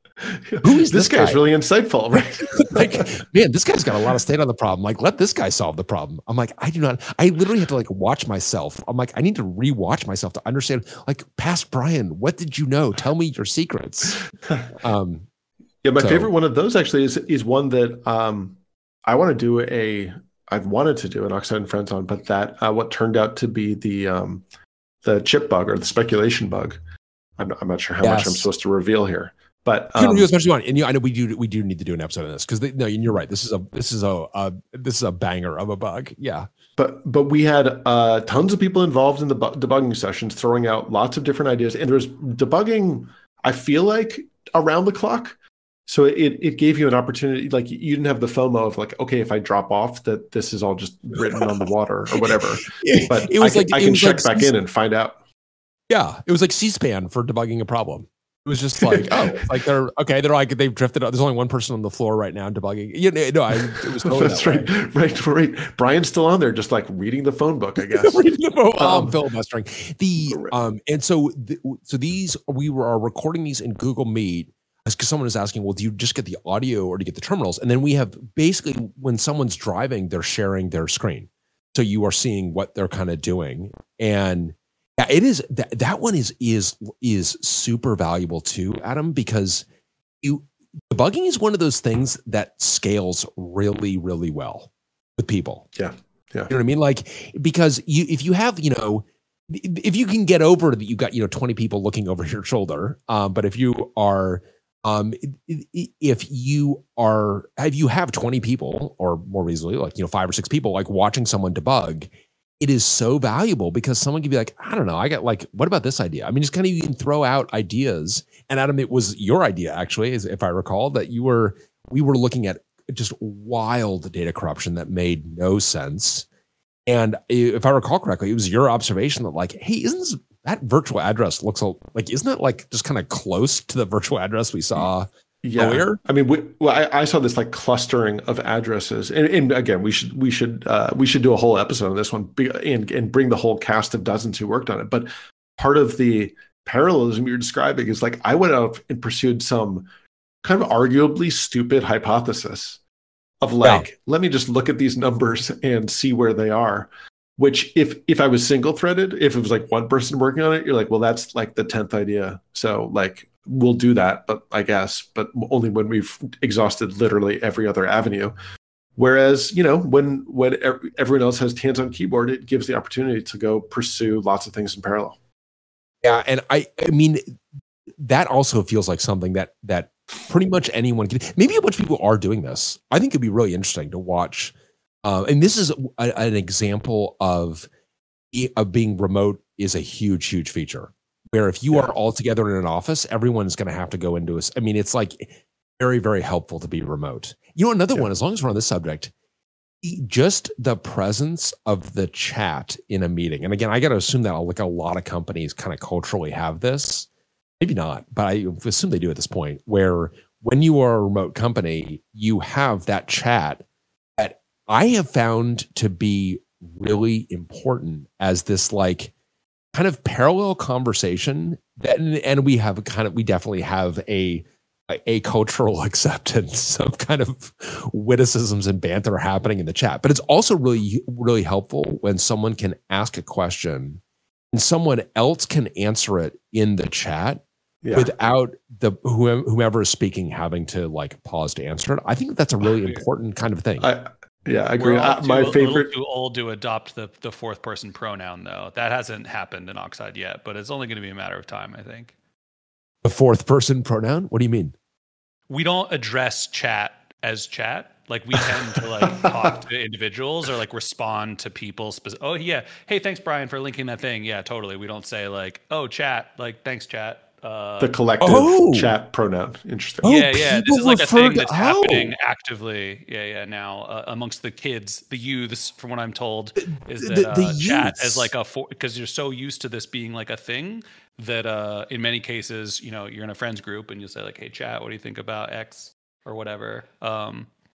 who is this, this guy's guy? really insightful, right? Like, man, this guy's got a lot of state on the problem. Like, let this guy solve the problem. I'm like, I do not, I literally have to like watch myself. I'm like, I need to rewatch myself to understand, like, past Brian, what did you know? Tell me your secrets. Um, yeah, my so, favorite one of those actually is is one that um, I want to do a, I've wanted to do an Oxide and Friends on, but that uh, what turned out to be the um, the chip bug or the speculation bug. I'm not, I'm not sure how yes. much I'm supposed to reveal here. But um, you can do as much as you want, and you, I know we do. We do need to do an episode of this because no, and you're right. This is a this is a, a this is a banger of a bug. Yeah. But but we had uh, tons of people involved in the bu- debugging sessions, throwing out lots of different ideas, and there was debugging. I feel like around the clock, so it it gave you an opportunity. Like you didn't have the FOMO of like, okay, if I drop off, that this is all just written on the water or whatever. But it was I like can, I it can was check like back C- in and find out. Yeah, it was like C-SPAN for debugging a problem. It was just like, oh, it's like they're okay. They're like they've drifted. There's only one person on the floor right now debugging. You know, no, I, it was totally That's that right, way. right, right. Brian's still on there, just like reading the phone book, I guess. reading the phone, oh, Um, I'm filibustering. The um, and so the, so these we were are recording these in Google Meet because someone is asking, well, do you just get the audio or do you get the terminals? And then we have basically when someone's driving, they're sharing their screen, so you are seeing what they're kind of doing and. Yeah, it is that that one is is is super valuable too, Adam, because you debugging is one of those things that scales really, really well with people. Yeah. Yeah. You know what I mean? Like because you if you have, you know, if you can get over that you've got, you know, twenty people looking over your shoulder, um, but if you are um if you are if you have twenty people or more easily, like, you know, five or six people like watching someone debug. It is so valuable because someone can be like, I don't know, I got like, what about this idea? I mean, just kind of you can throw out ideas. And Adam, it was your idea actually, as if I recall, that you were we were looking at just wild data corruption that made no sense. And if I recall correctly, it was your observation that like, hey, isn't this, that virtual address looks like, isn't it like just kind of close to the virtual address we saw? Yeah, earlier? I mean, we, well, I, I saw this like clustering of addresses, and, and again, we should we should uh, we should do a whole episode on this one and and bring the whole cast of dozens who worked on it. But part of the parallelism you're describing is like I went out and pursued some kind of arguably stupid hypothesis of like, yeah. let me just look at these numbers and see where they are. Which if if I was single threaded, if it was like one person working on it, you're like, well, that's like the tenth idea. So like. We'll do that, but I guess, but only when we've exhausted literally every other avenue. Whereas, you know, when when everyone else has hands on keyboard, it gives the opportunity to go pursue lots of things in parallel. Yeah, and I, I mean, that also feels like something that that pretty much anyone can. Maybe a bunch of people are doing this. I think it'd be really interesting to watch. Uh, and this is a, an example of of being remote is a huge, huge feature. Where if you yeah. are all together in an office, everyone's going to have to go into a. I mean, it's like very, very helpful to be remote. You know, another yeah. one, as long as we're on this subject, just the presence of the chat in a meeting. And again, I got to assume that like a lot of companies kind of culturally have this. Maybe not, but I assume they do at this point where when you are a remote company, you have that chat that I have found to be really important as this like, kind of parallel conversation that, and we have kind of, we definitely have a, a cultural acceptance of kind of witticisms and banter happening in the chat. But it's also really, really helpful when someone can ask a question and someone else can answer it in the chat yeah. without the whomever is speaking having to like pause to answer it. I think that's a really important kind of thing. I, Yeah, I agree. We're all Uh, too, my a favorite. little too old to adopt the the fourth person pronoun, though. That hasn't happened in Oxide yet, but it's only going to be a matter of time, I think. The fourth person pronoun? What do you mean? We don't address chat as chat. Like we tend to like talk to individuals or like respond to people. Speci- oh yeah, hey, thanks Brian for linking that thing. Yeah, totally. We don't say like, oh chat, like thanks chat. Uh, the collective oh. chat pronoun. Interesting. Oh, yeah, yeah. This is like a thing that's to, happening oh. actively. Yeah, yeah. Now uh, amongst the kids, the youths, from what I'm told, is that the, the uh, chat youths. as like a because you're so used to this being like a thing that uh, in many cases, you know, you're in a friends group and you'll say like, "Hey, chat, what do you think about X or whatever?" Um,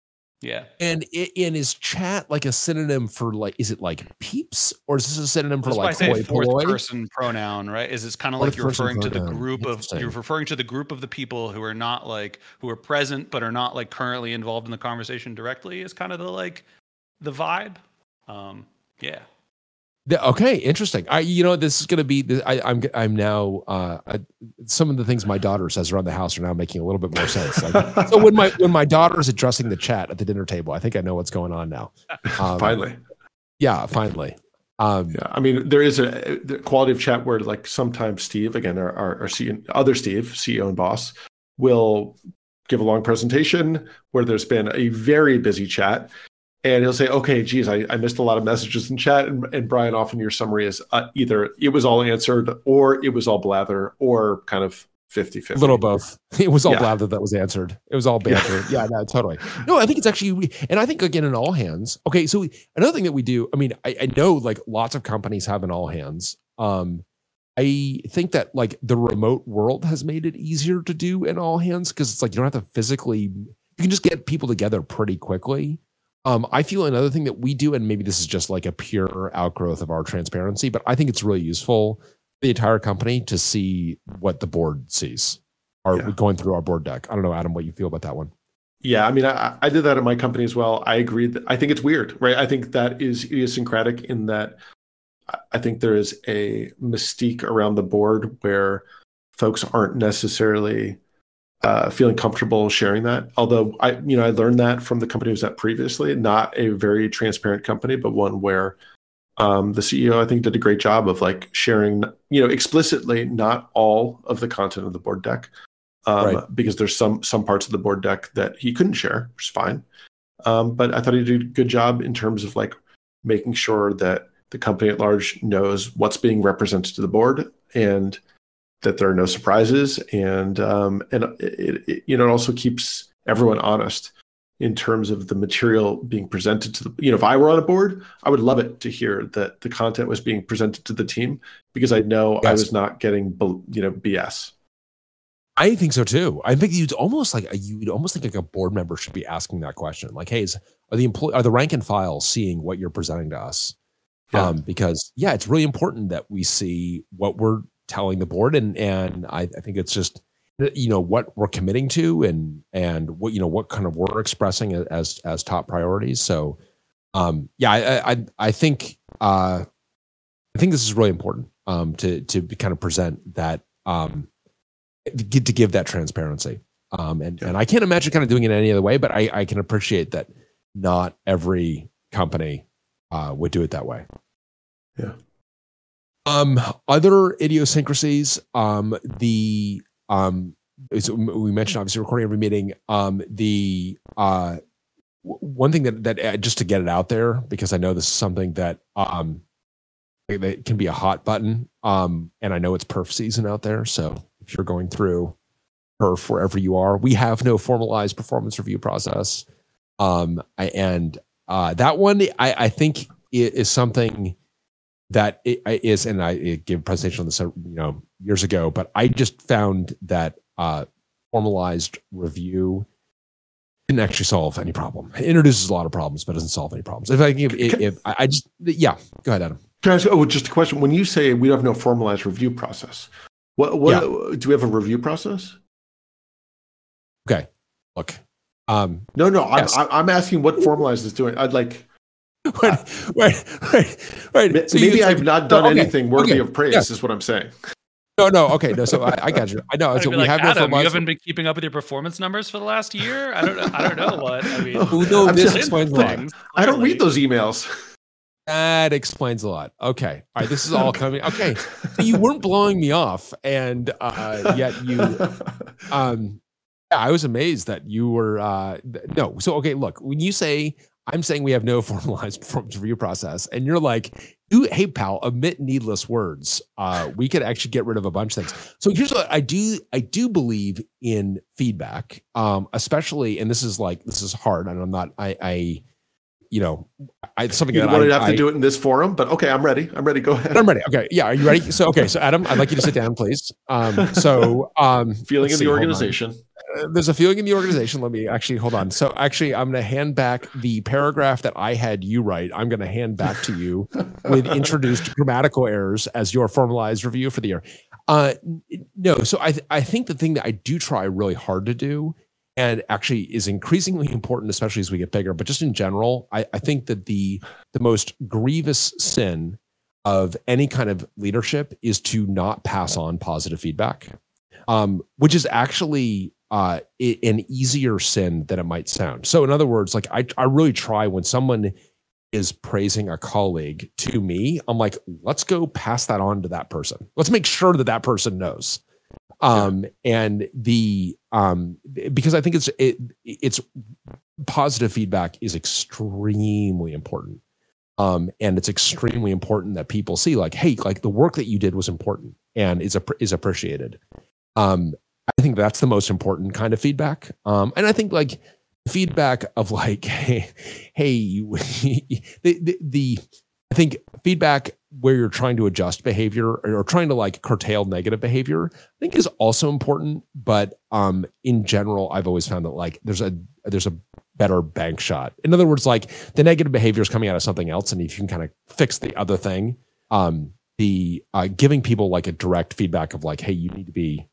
Yeah. And it, and is chat like a synonym for like, is it like peeps, or is this a synonym well, for like say hoi fourth polloi? person pronoun, right? Is it's kind of like you're referring to the group of you're referring to the group of the people who are not like who are present but are not like currently involved in the conversation directly is kind of the like the vibe. Um, yeah. The, okay, interesting. I, you know, this is going to be. I, I'm, I'm now. Uh, I, some of the things my daughter says around the house are now making a little bit more sense. Like, so when my when my daughter is addressing the chat at the dinner table, I think I know what's going on now. Um, finally, yeah, finally. Um, yeah, I mean, there is a the quality of chat where, like, sometimes Steve, again, our our, our C E O, other Steve, C E O and boss, will give a long presentation where there's been a very busy chat. And he'll say, okay, geez, I, I missed a lot of messages in chat. And, and Brian, often your summary is uh, either it was all answered or it was all blather or kind of fifty-fifty. A little both. It was all yeah. blather that was answered. It was all banter. Yeah, yeah, no, totally. No, I think it's actually, and I think, again, in all hands. Okay, so another thing that we do, I mean, I, I know like lots of companies have an all hands. Um, I think that like the remote world has made it easier to do an all hands because it's like you don't have to physically, you can just get people together pretty quickly. Um, I feel another thing that we do, and maybe this is just like a pure outgrowth of our transparency, but I think it's really useful for the entire company to see what the board sees or yeah. going through our board deck. I don't know, Adam, what you feel about that one. Yeah, I mean, I, I did that at my company as well. I agree that I think it's weird, right? I think that is idiosyncratic in that I think there is a mystique around the board where folks aren't necessarily Uh, feeling comfortable sharing that. Although I, you know, I learned that from the company I was at previously, not a very transparent company, but one where um, the C E O, I think, did a great job of like sharing, you know, explicitly not all of the content of the board deck, um, right. because there's some some parts of the board deck that he couldn't share, which is fine. Um, but I thought he did a good job in terms of like making sure that the company at large knows what's being represented to the board and that there are no surprises, and um, and it, it, you know, it also keeps everyone honest in terms of the material being presented to the. You know, if I were on a board, I would love it to hear that the content was being presented to the team because I know yes. I was not getting, you know, B S. I think so too. I think you'd almost like you'd almost think like a board member should be asking that question, like, "Hey, is, are the employee, are the rank and file seeing what you're presenting to us?" Yeah. Um, because yeah, it's really important that we see what we're telling the board, and and I, I think it's just, you know, what we're committing to, and and what, you know, what kind of we're expressing as as top priorities. So um yeah, I I, I think uh I think this is really important um to to kind of present that um get to give that transparency. Um and yeah. and I can't imagine kind of doing it any other way, but I I can appreciate that not every company uh would do it that way. Yeah. Um, other idiosyncrasies, um, the, um, so we mentioned obviously recording every meeting. Um, the, uh, one thing that, that uh, just to get it out there, because I know this is something that, um, that can be a hot button. Um, and I know it's perf season out there. So if you're going through perf wherever you are, we have no formalized performance review process. Um, I, and, uh, that one, I, I think it is something that it is, and I gave a presentation on this, you know, years ago, but I just found that uh, formalized review didn't actually solve any problem. It introduces a lot of problems, but doesn't solve any problems. If I if, if, if I just, yeah, go ahead, Adam. Can I ask, oh, just a question? When you say we have no formalized review process, what, what yeah. do we have a review process? Okay, look. Um, no, no, yes. I'm, I'm asking what formalized is doing. I'd like. right, right, right, right. So maybe I've like, not done okay, anything worthy okay, of praise. Yes. Is what I'm saying. No, no, okay, no. So I, I got you. I know. So we like, have Adam, no you haven't been keeping up with your performance numbers for the last year. I don't know. I don't know what. I mean, oh, no, this explains a lot. I don't read those emails. That explains a lot. Okay, all right. This is all coming. Okay, so you weren't blowing me off, and uh, yet you. Um, yeah, I was amazed that you were. Uh, no, so okay. Look, when you say. I'm saying we have no formalized performance review process, and you're like, "You, hey pal, omit needless words. Uh, we could actually get rid of a bunch of things." So here's what I do: I do believe in feedback, um, especially, and this is like this is hard, and I'm not. I, I you know, I something you that wanted I to have I, to do it in this forum, but okay, I'm ready. I'm ready. Go ahead. I'm ready. Okay, yeah, are you ready? So okay, so Adam, I'd like you to sit down, please. Um, so um, feeling in see, the organization. Uh, there's a feeling in the organization. Let me actually hold on. So actually, I'm going to hand back the paragraph that I had you write. I'm going to hand back to you with introduced grammatical errors as your formalized review for the year. Uh, no, so I th- I think the thing that I do try really hard to do, and actually is increasingly important, especially as we get bigger, but just in general, I, I think that the the most grievous sin of any kind of leadership is to not pass on positive feedback, um, which is actually uh, an easier sin than it might sound. So in other words, like I, I really try when someone is praising a colleague to me, I'm like, let's go pass that on to that person. Let's make sure that that person knows. Um, yeah. And the, um, because I think it's, it, it's positive feedback is extremely important. Um, and it's extremely important that people see like, hey, like the work that you did was important and is, is appreciated. Um, I think that's the most important kind of feedback. Um, and I think like feedback of like, hey, hey the, the, the, I think feedback where you're trying to adjust behavior or trying to like curtail negative behavior, I think is also important. But um, in general, I've always found that like there's a there's a better bank shot. In other words, like the negative behavior is coming out of something else, and if you can kind of fix the other thing, um, the uh, giving people like a direct feedback of like, hey, you need to be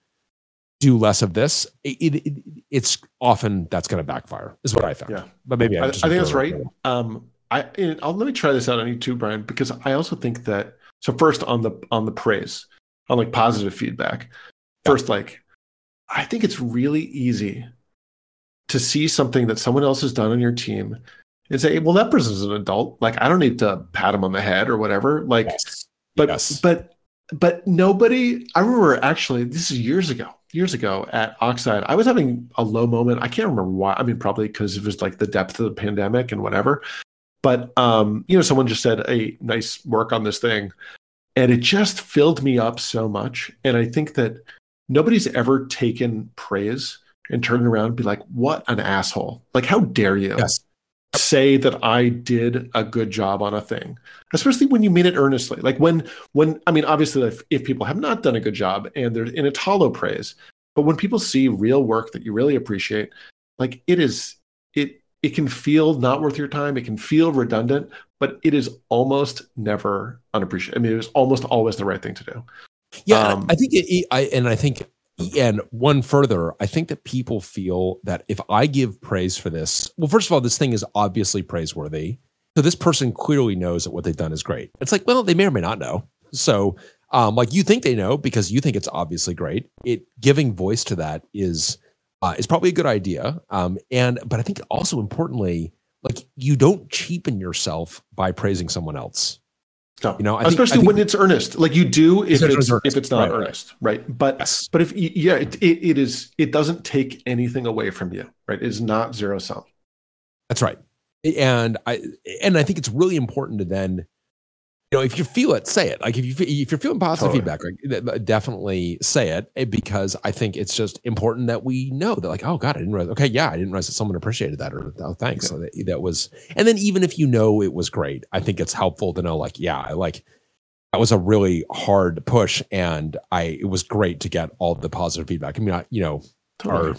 do less of this. It, it, it, it's often that's going to backfire, is what I found. Yeah, but maybe I, I, I think that's right. Um, I I'll, let me try this out on you too, Brian, because I also think that. So first on the on the praise, on like positive feedback. First, yeah. like I think it's really easy to see something that someone else has done on your team and say, "Well, that person's an adult. Like I don't need to pat him on the head or whatever." Like, yes. but yes. but but nobody. I remember actually, this is years ago. Years ago at Oxide, I was having a low moment. I can't remember why. I mean, probably because it was like the depth of the pandemic and whatever. But, um, you know, someone just said, hey, nice work on this thing. And it just filled me up so much. And I think that nobody's ever taken praise and turned around and be like, what an asshole. Like, how dare you yes. say that I did a good job on a thing, especially when you mean it earnestly. Like when, when I mean, obviously, if, if people have not done a good job and they're in it's hollow praise, but when people see real work that you really appreciate, like it is, it, It can feel not worth your time. It can feel redundant, but it is almost never unappreciated. I mean, it was almost always the right thing to do. Yeah, um, I think, it, I and I think, and one further, I think that people feel that if I give praise for this, well, first of all, this thing is obviously praiseworthy. So this person clearly knows that what they've done is great. It's like, well, they may or may not know. So, um, like you think they know because you think it's obviously great. It giving voice to that is. Uh, is probably a good idea. Um, and, but I think also importantly, like you don't cheapen yourself by praising someone else. No, you know, I especially think, I think, when it's earnest, like you do if it's, earnest. if it's not right, earnest, right? right? But, yes. but if, yeah, it, it, it is, it doesn't take anything away from you, right? It is not zero sum. That's right. And I, and I think it's really important to then, you know, if you feel it, say it. Like if you if you're feeling positive totally. feedback, like, definitely say it because I think it's just important that we know that, like, oh God, I didn't realize. Okay, yeah, I didn't realize that someone appreciated that, or oh, thanks. Yeah. So that, that was, and then even if you know it was great, I think it's helpful to know, like, yeah, I like that was a really hard push, and I it was great to get all the positive feedback. I mean, I, you know, totally. our.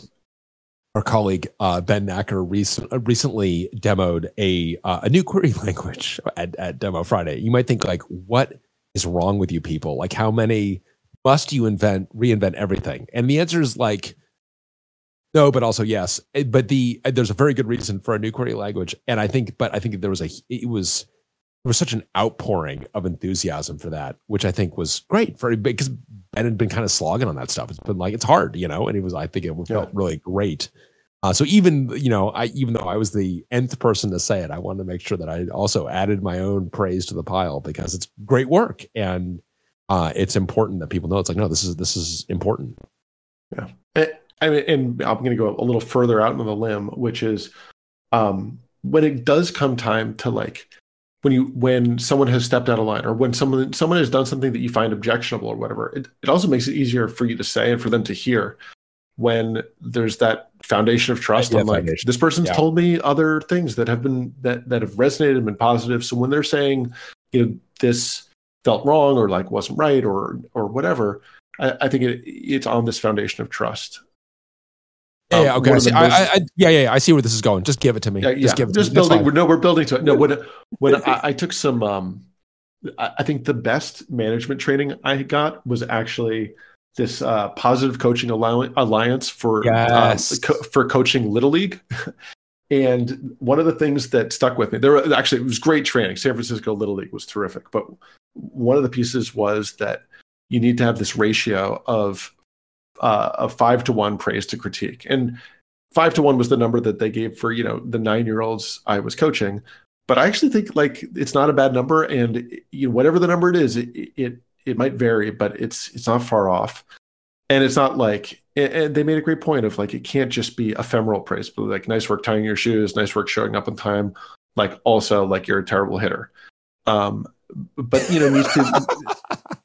Our colleague uh, Ben Nacker recent, uh, recently demoed a uh, a new query language at, at Demo Friday. You might think like, what is wrong with you people? Like, how many must you invent, reinvent everything? And the answer is like, no, but also yes. But the there's a very good reason for a new query language, and I think, but I think there was a it was there was such an outpouring of enthusiasm for that, which I think was great for because Ben had been kind of slogging on that stuff. It's been like, it's hard, you know, and it was, I think it felt yeah. really great. Uh, so even, you know, I, even though I was the nth person to say it, I wanted to make sure that I also added my own praise to the pile because it's great work. And uh, it's important that people know it's like, no, this is, this is important. Yeah. And, I mean, and I'm going to go a little further out on the limb, which is um, when it does come time to like, when you when someone has stepped out of line or when someone someone has done something that you find objectionable or whatever, it, it also makes it easier for you to say and for them to hear when there's that foundation of trust. Yeah, I'm like, foundation. this person's Yeah. told me other things that have been that that have resonated and been positive. So when they're saying, you know, this felt wrong or like wasn't right or or whatever, I, I think it, it's on this foundation of trust. Yeah, yeah, Um, okay. one I of see, the I, most- I, I, yeah, yeah, yeah. I see where this is going. Just give it to me. Yeah, Just yeah. give it Just to me. That's building. fine. No, we're building to it. No, when when I, I took some, um, I, I think the best management training I got was actually this uh, positive coaching alliance, alliance for Yes. um, co- for coaching Little League. And one of the things that stuck with me, there were actually it was great training. San Francisco Little League was terrific, but one of the pieces was that you need to have this ratio of uh, of five to one praise to critique, and five to one was the number that they gave for, you know, the nine year olds I was coaching. But I actually think like it's not a bad number, and you know, whatever the number it is, it it it might vary, but it's it's not far off, and it's not like. And they made a great point of like it can't just be ephemeral praise, but like nice work tying your shoes, nice work showing up on time, like also like you're a terrible hitter. Um, but you know, needs to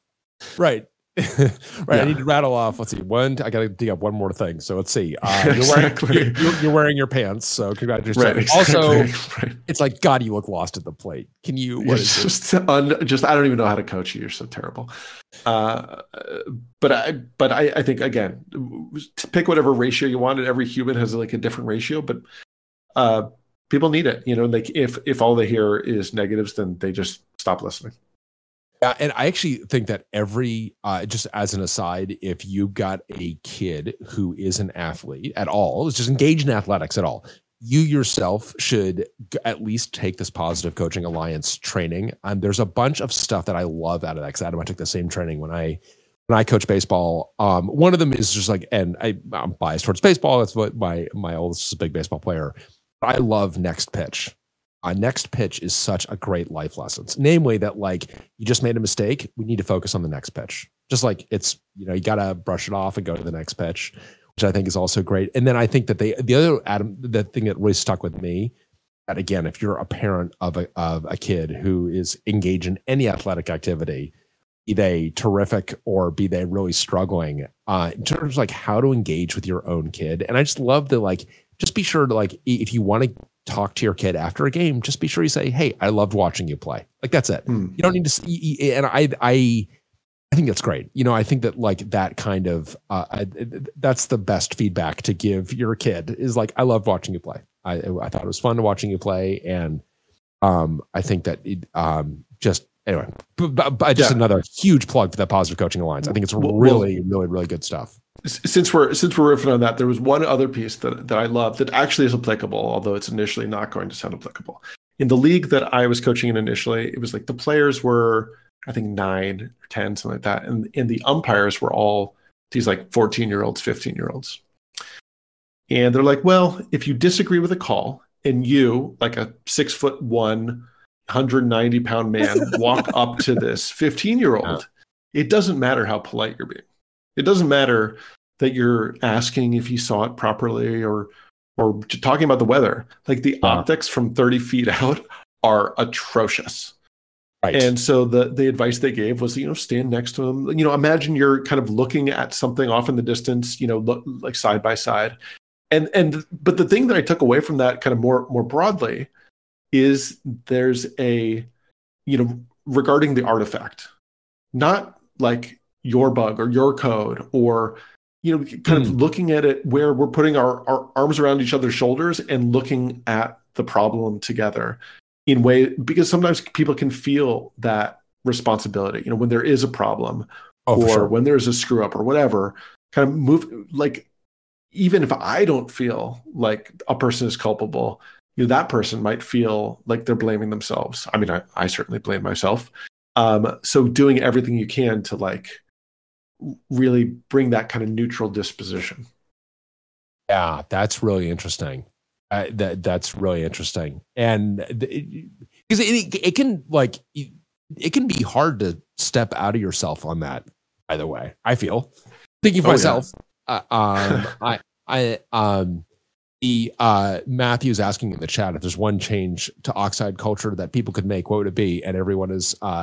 right. right. Yeah. I need to rattle off. Let's see. One, I got to dig up one more thing. So let's see. Uh, you're, Exactly. wearing, you're, you're wearing your pants. So congratulations. Right, exactly. Also, Right. it's like, God, you look lost at the plate. Can you, You're what is this? just un, just I don't even know how to coach you. You're so terrible. Uh, but I but I, I think again, to pick whatever ratio you want. Every human has like a different ratio, but uh, people need it. You know, like if if all they hear is negatives, then they just stop listening. Yeah, and I actually think that every, uh, just as an aside, if you've got a kid who is an athlete at all, is just engaged in athletics at all, you yourself should g- at least take this Positive Coaching Alliance training. And there's a bunch of stuff that I love out of that, because Adam, I took the same training when I when I coach baseball. Um, one of them is just like, and I, I'm biased towards baseball. That's what my my oldest is a big baseball player. But I love Next Pitch. Uh, next pitch is such a great life lesson. Namely that like you just made a mistake. We need to focus on the next pitch. Just like it's, you know, you got to brush it off and go to the next pitch, which I think is also great. And then I think that they, the other Adam, the thing that really stuck with me, that again, if you're a parent of a, of a kid who is engaged in any athletic activity, be they terrific or be they really struggling, uh, in terms of like how to engage with your own kid. And I just love to like, just be sure to like, if you want to talk to your kid after a game, just be sure you say, "Hey, I loved watching you play." Like that's it. Hmm. You don't need to see, and I, I, I think that's great. You know, I think that like that kind of, uh, I, that's the best feedback to give your kid is like, "I loved watching you play. I, I thought it was fun watching you play." And, um, I think that it, um, just anyway, but, but, but just Yeah. another huge plug for that Positive Coaching Alliance. I think it's Well, really, really, really good stuff. Since we're since we're riffing on that, there was one other piece that, that I love that actually is applicable, although it's initially not going to sound applicable. In the league that I was coaching in initially, it was like the players were, I think, nine or ten, something like that. And, and the umpires were all these like fourteen-year-olds, fifteen-year-olds. And they're like, well, if you disagree with a call and you, like a six foot one, one hundred ninety pound man, walk up to this fifteen-year-old, it doesn't matter how polite you're being. It doesn't matter that you're asking if he saw it properly or or talking about the weather. Like the Yeah. optics from thirty feet out are atrocious. Right. And so the the advice they gave was, you know, stand next to him. You know, imagine you're kind of looking at something off in the distance, you know, look, like side by side. And and but the thing that I took away from that kind of more more broadly is there's a, you know, regarding the artifact, not like your bug or your code or, you know, kind Mm. of looking at it where we're putting our, our arms around each other's shoulders and looking at the problem together in way, because sometimes people can feel that responsibility, you know, when there is a problem Oh, for or sure. when there's a screw up or whatever, kind of move, like, even if I don't feel like a person is culpable, you know, that person might feel like they're blaming themselves. I mean, I, I certainly blame myself. Um, so doing everything you can to like really bring that kind of neutral disposition. Yeah, that's really interesting. Uh, that that's really interesting, and because it, it, it can like it, it can be hard to step out of yourself on that. By the way, I feel thinking for Oh, yeah. myself. Uh, um, I I um the uh Matthew's asking in the chat if there's one change to Oxide culture that people could make, what would it be? And everyone is uh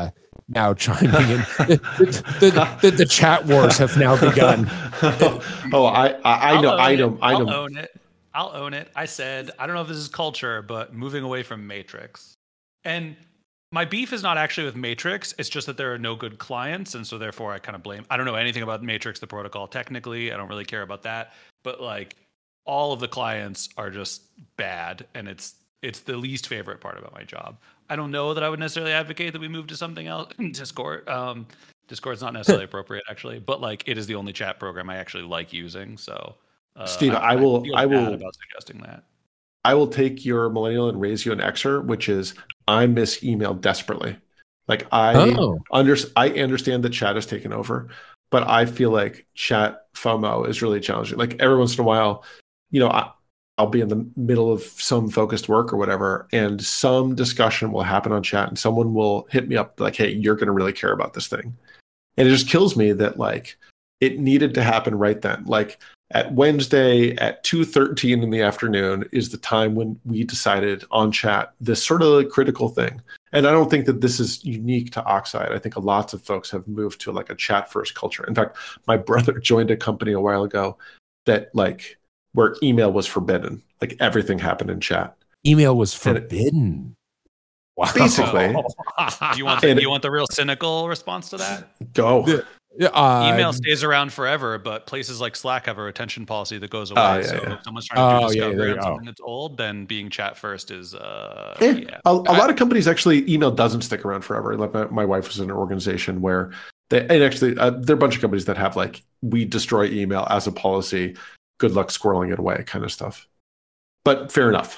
now chiming in. the, the, the, the chat wars have now begun. oh, I, I, I know, I know, I know. I'll own it. I'll own it. I said, I don't know if this is culture, but moving away from Matrix. And my beef is not actually with Matrix. It's just that there are no good clients. And so therefore I kind of blame, I don't know anything about Matrix, the protocol. Technically, I don't really care about that. But like all of the clients are just bad. And it's, it's the least favorite part about my job. I don't know that I would necessarily advocate that we move to something else. Discord. Um, Discord's not necessarily appropriate actually, but like it is the only chat program I actually like using. So Uh, Steve, I, I will. I, I will. About suggesting that. I will take your millennial and raise you an Xer, which is I miss email desperately. Like I oh. under, I understand that chat has taken over, but I feel like chat FOMO is really challenging. Like every once in a while, you know, I, I'll be in the middle of some focused work or whatever, and some discussion will happen on chat, and someone will hit me up like, "Hey, you're going to really care about this thing," and it just kills me that like it needed to happen right then, like. At Wednesday at two thirteen in the afternoon is the time when we decided on chat this sort of critical thing. And I don't think that this is unique to Oxide. I think lots of folks have moved to like a chat first culture. In fact, my brother joined a company a while ago that like where email was forbidden. Like everything happened in chat. Email was forbidden. Wow. Basically. do you want the, do you want the real cynical response to that? Go. Uh, Email stays around forever, but places like Slack have a retention policy that goes away. Uh, yeah, so yeah. if someone's trying to do oh, discovery yeah, on something that's old, then being chat first is uh yeah. yeah. A, a lot of companies actually email doesn't stick around forever. Like my, my wife was in an organization where they and actually uh, there are a bunch of companies that have like we destroy email as a policy. Good luck squirreling it away, kind of stuff. But fair enough.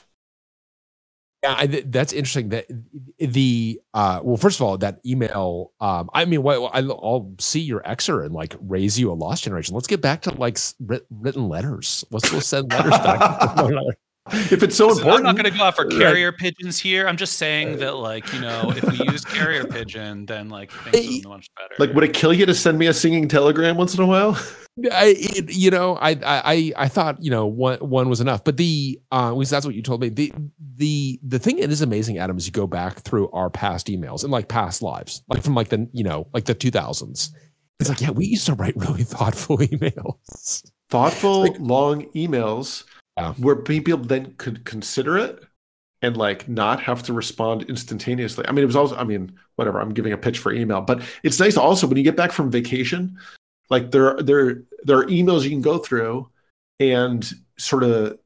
Yeah, I, that's interesting. That the uh, well, first of all, that email. Um, I mean, well, I'll see your Xer and like raise you a lost generation. Let's get back to like written letters. Let's go send letters back. If it's so Listen, important, I'm not going to go out for carrier right. pigeons here. I'm just saying that, like, you know, if we use carrier pigeon, then like things are much better. Like, would it kill you to send me a singing telegram once in a while? I, it, you know, I, I, I thought, you know, one, one was enough, but the, uh, at least that's what you told me. The, the, the thing that is amazing, Adam, is you go back through our past emails and like past lives, like from like the, you know, like the two thousands. It's like, yeah, we used to write really thoughtful emails. Thoughtful, like, long emails. Yeah. Where people then could consider it and like not have to respond instantaneously. I mean, it was also, I mean, whatever, I'm giving a pitch for email, but it's nice also when you get back from vacation, like there, there, there are emails you can go through and sort of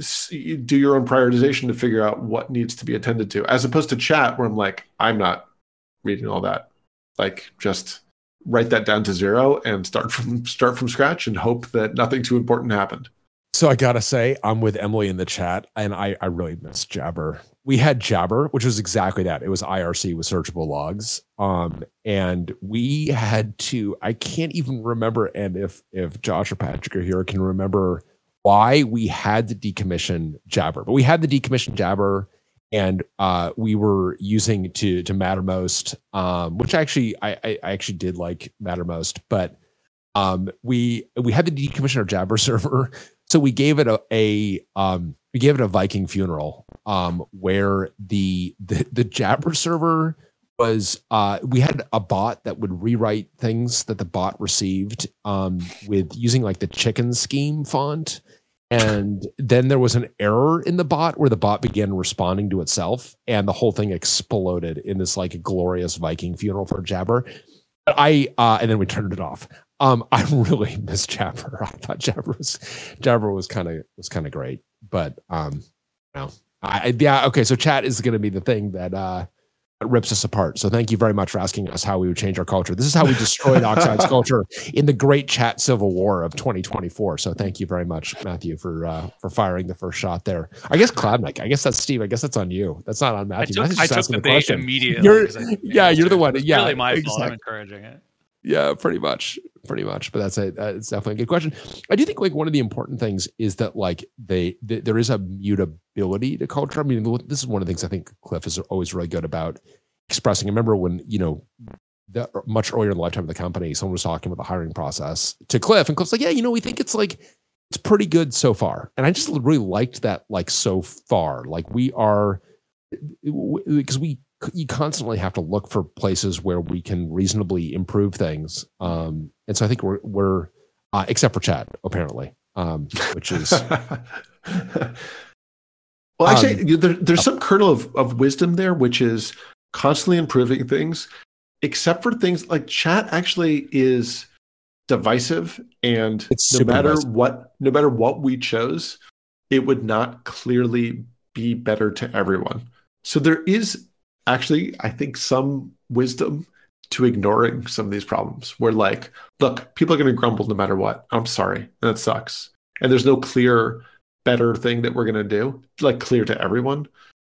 do your own prioritization to figure out what needs to be attended to, as opposed to chat where I'm like, I'm not reading all that. Like just write that down to zero and start from, start from scratch and hope that nothing too important happened. So I gotta say, I'm with Emily in the chat, and I, I really miss Jabber. We had Jabber, which was exactly that. It was I R C with searchable logs, um, and we had to. I can't even remember, and if if Josh or Patrick are here, can remember why we had to decommission Jabber. But we had to decommission Jabber, and uh, we were using to to Mattermost, um, which actually I, I I actually did like Mattermost, but um, we we had to decommission our Jabber server. So we gave it a, a um, we gave it a Viking funeral, um, where the, the the Jabber server was uh, we had a bot that would rewrite things that the bot received um, with using like the chicken scheme font, and then there was an error in the bot where the bot began responding to itself, and the whole thing exploded in this like glorious Viking funeral for Jabber. But I uh, and then we turned it off. Um, I really miss Jabber. I thought Jabber was Jabber was kind of was kind of great, but um, you know, I, yeah, okay. So chat is going to be the thing that uh that rips us apart. So thank you very much for asking us how we would change our culture. This is how we destroyed Oxide's culture in the great chat civil war of twenty twenty-four. So thank you very much, Matthew, for uh, for firing the first shot there. I guess Cloudmike. I guess that's Steve. I guess that's on you. That's not on Matthew. I took, I took the, the bait question. immediately. You're, yeah, you're the one. It's yeah, really my exactly. fault. I'm encouraging it. Yeah, pretty much, pretty much. But that's a it's definitely a good question. I do think like one of the important things is that like they, they there is a mutability to culture. I mean, this is one of the things I think Cliff is always really good about expressing. I remember when you know the, much earlier in the lifetime of the company, someone was talking about the hiring process to Cliff, and Cliff's like, "Yeah, you know, we think it's like it's pretty good so far." And I just really liked that, like so far, like we are because we you constantly have to look for places where we can reasonably improve things. Um, and so I think we're we're uh, except for chat apparently, um, which is well, actually, um, there, there's some kernel of, of wisdom there, which is constantly improving things, except for things like chat actually is divisive, and It's no super matter divisive. what, no matter what we chose, it would not clearly be better to everyone. So there is actually, I think, some wisdom to ignoring some of these problems where, like, look, people are going to grumble no matter what. I'm sorry. That sucks. And there's no clear, better thing that we're going to do, like, clear to everyone.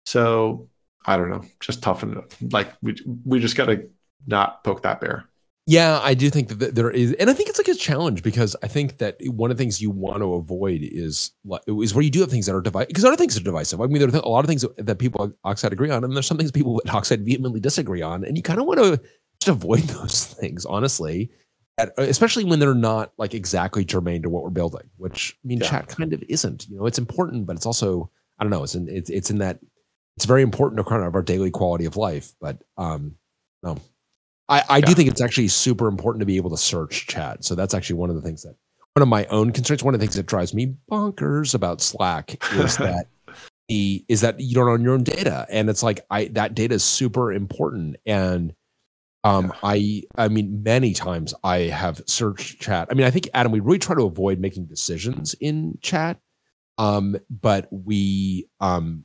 So I don't know, just toughen it up. Like, we, we just got to not poke that bear. Yeah, I do think that there is, and I think it's like a challenge because I think that one of the things you want to avoid is is where you do have things that are divisive, because other things are divisive. I mean, there are a lot of things that people at Oxide agree on, and there's some things people at Oxide vehemently disagree on, and you kind of want to just avoid those things, honestly, at, especially when they're not like exactly germane to what we're building. Which I mean, yeah. Chat kind of isn't. You know, it's important, but it's also I don't know. It's in it's it's in that it's very important to kind of our daily quality of life, but um, no. I, I yeah. do think it's actually super important to be able to search chat. So that's actually one of the things that one of my own concerns, one of the things that drives me bonkers about Slack is that the is that you don't own your own data. And it's like I that data is super important. And um yeah. I I mean many times I have searched chat. I mean, I think Adam, we really try to avoid making decisions in chat. Um, but we um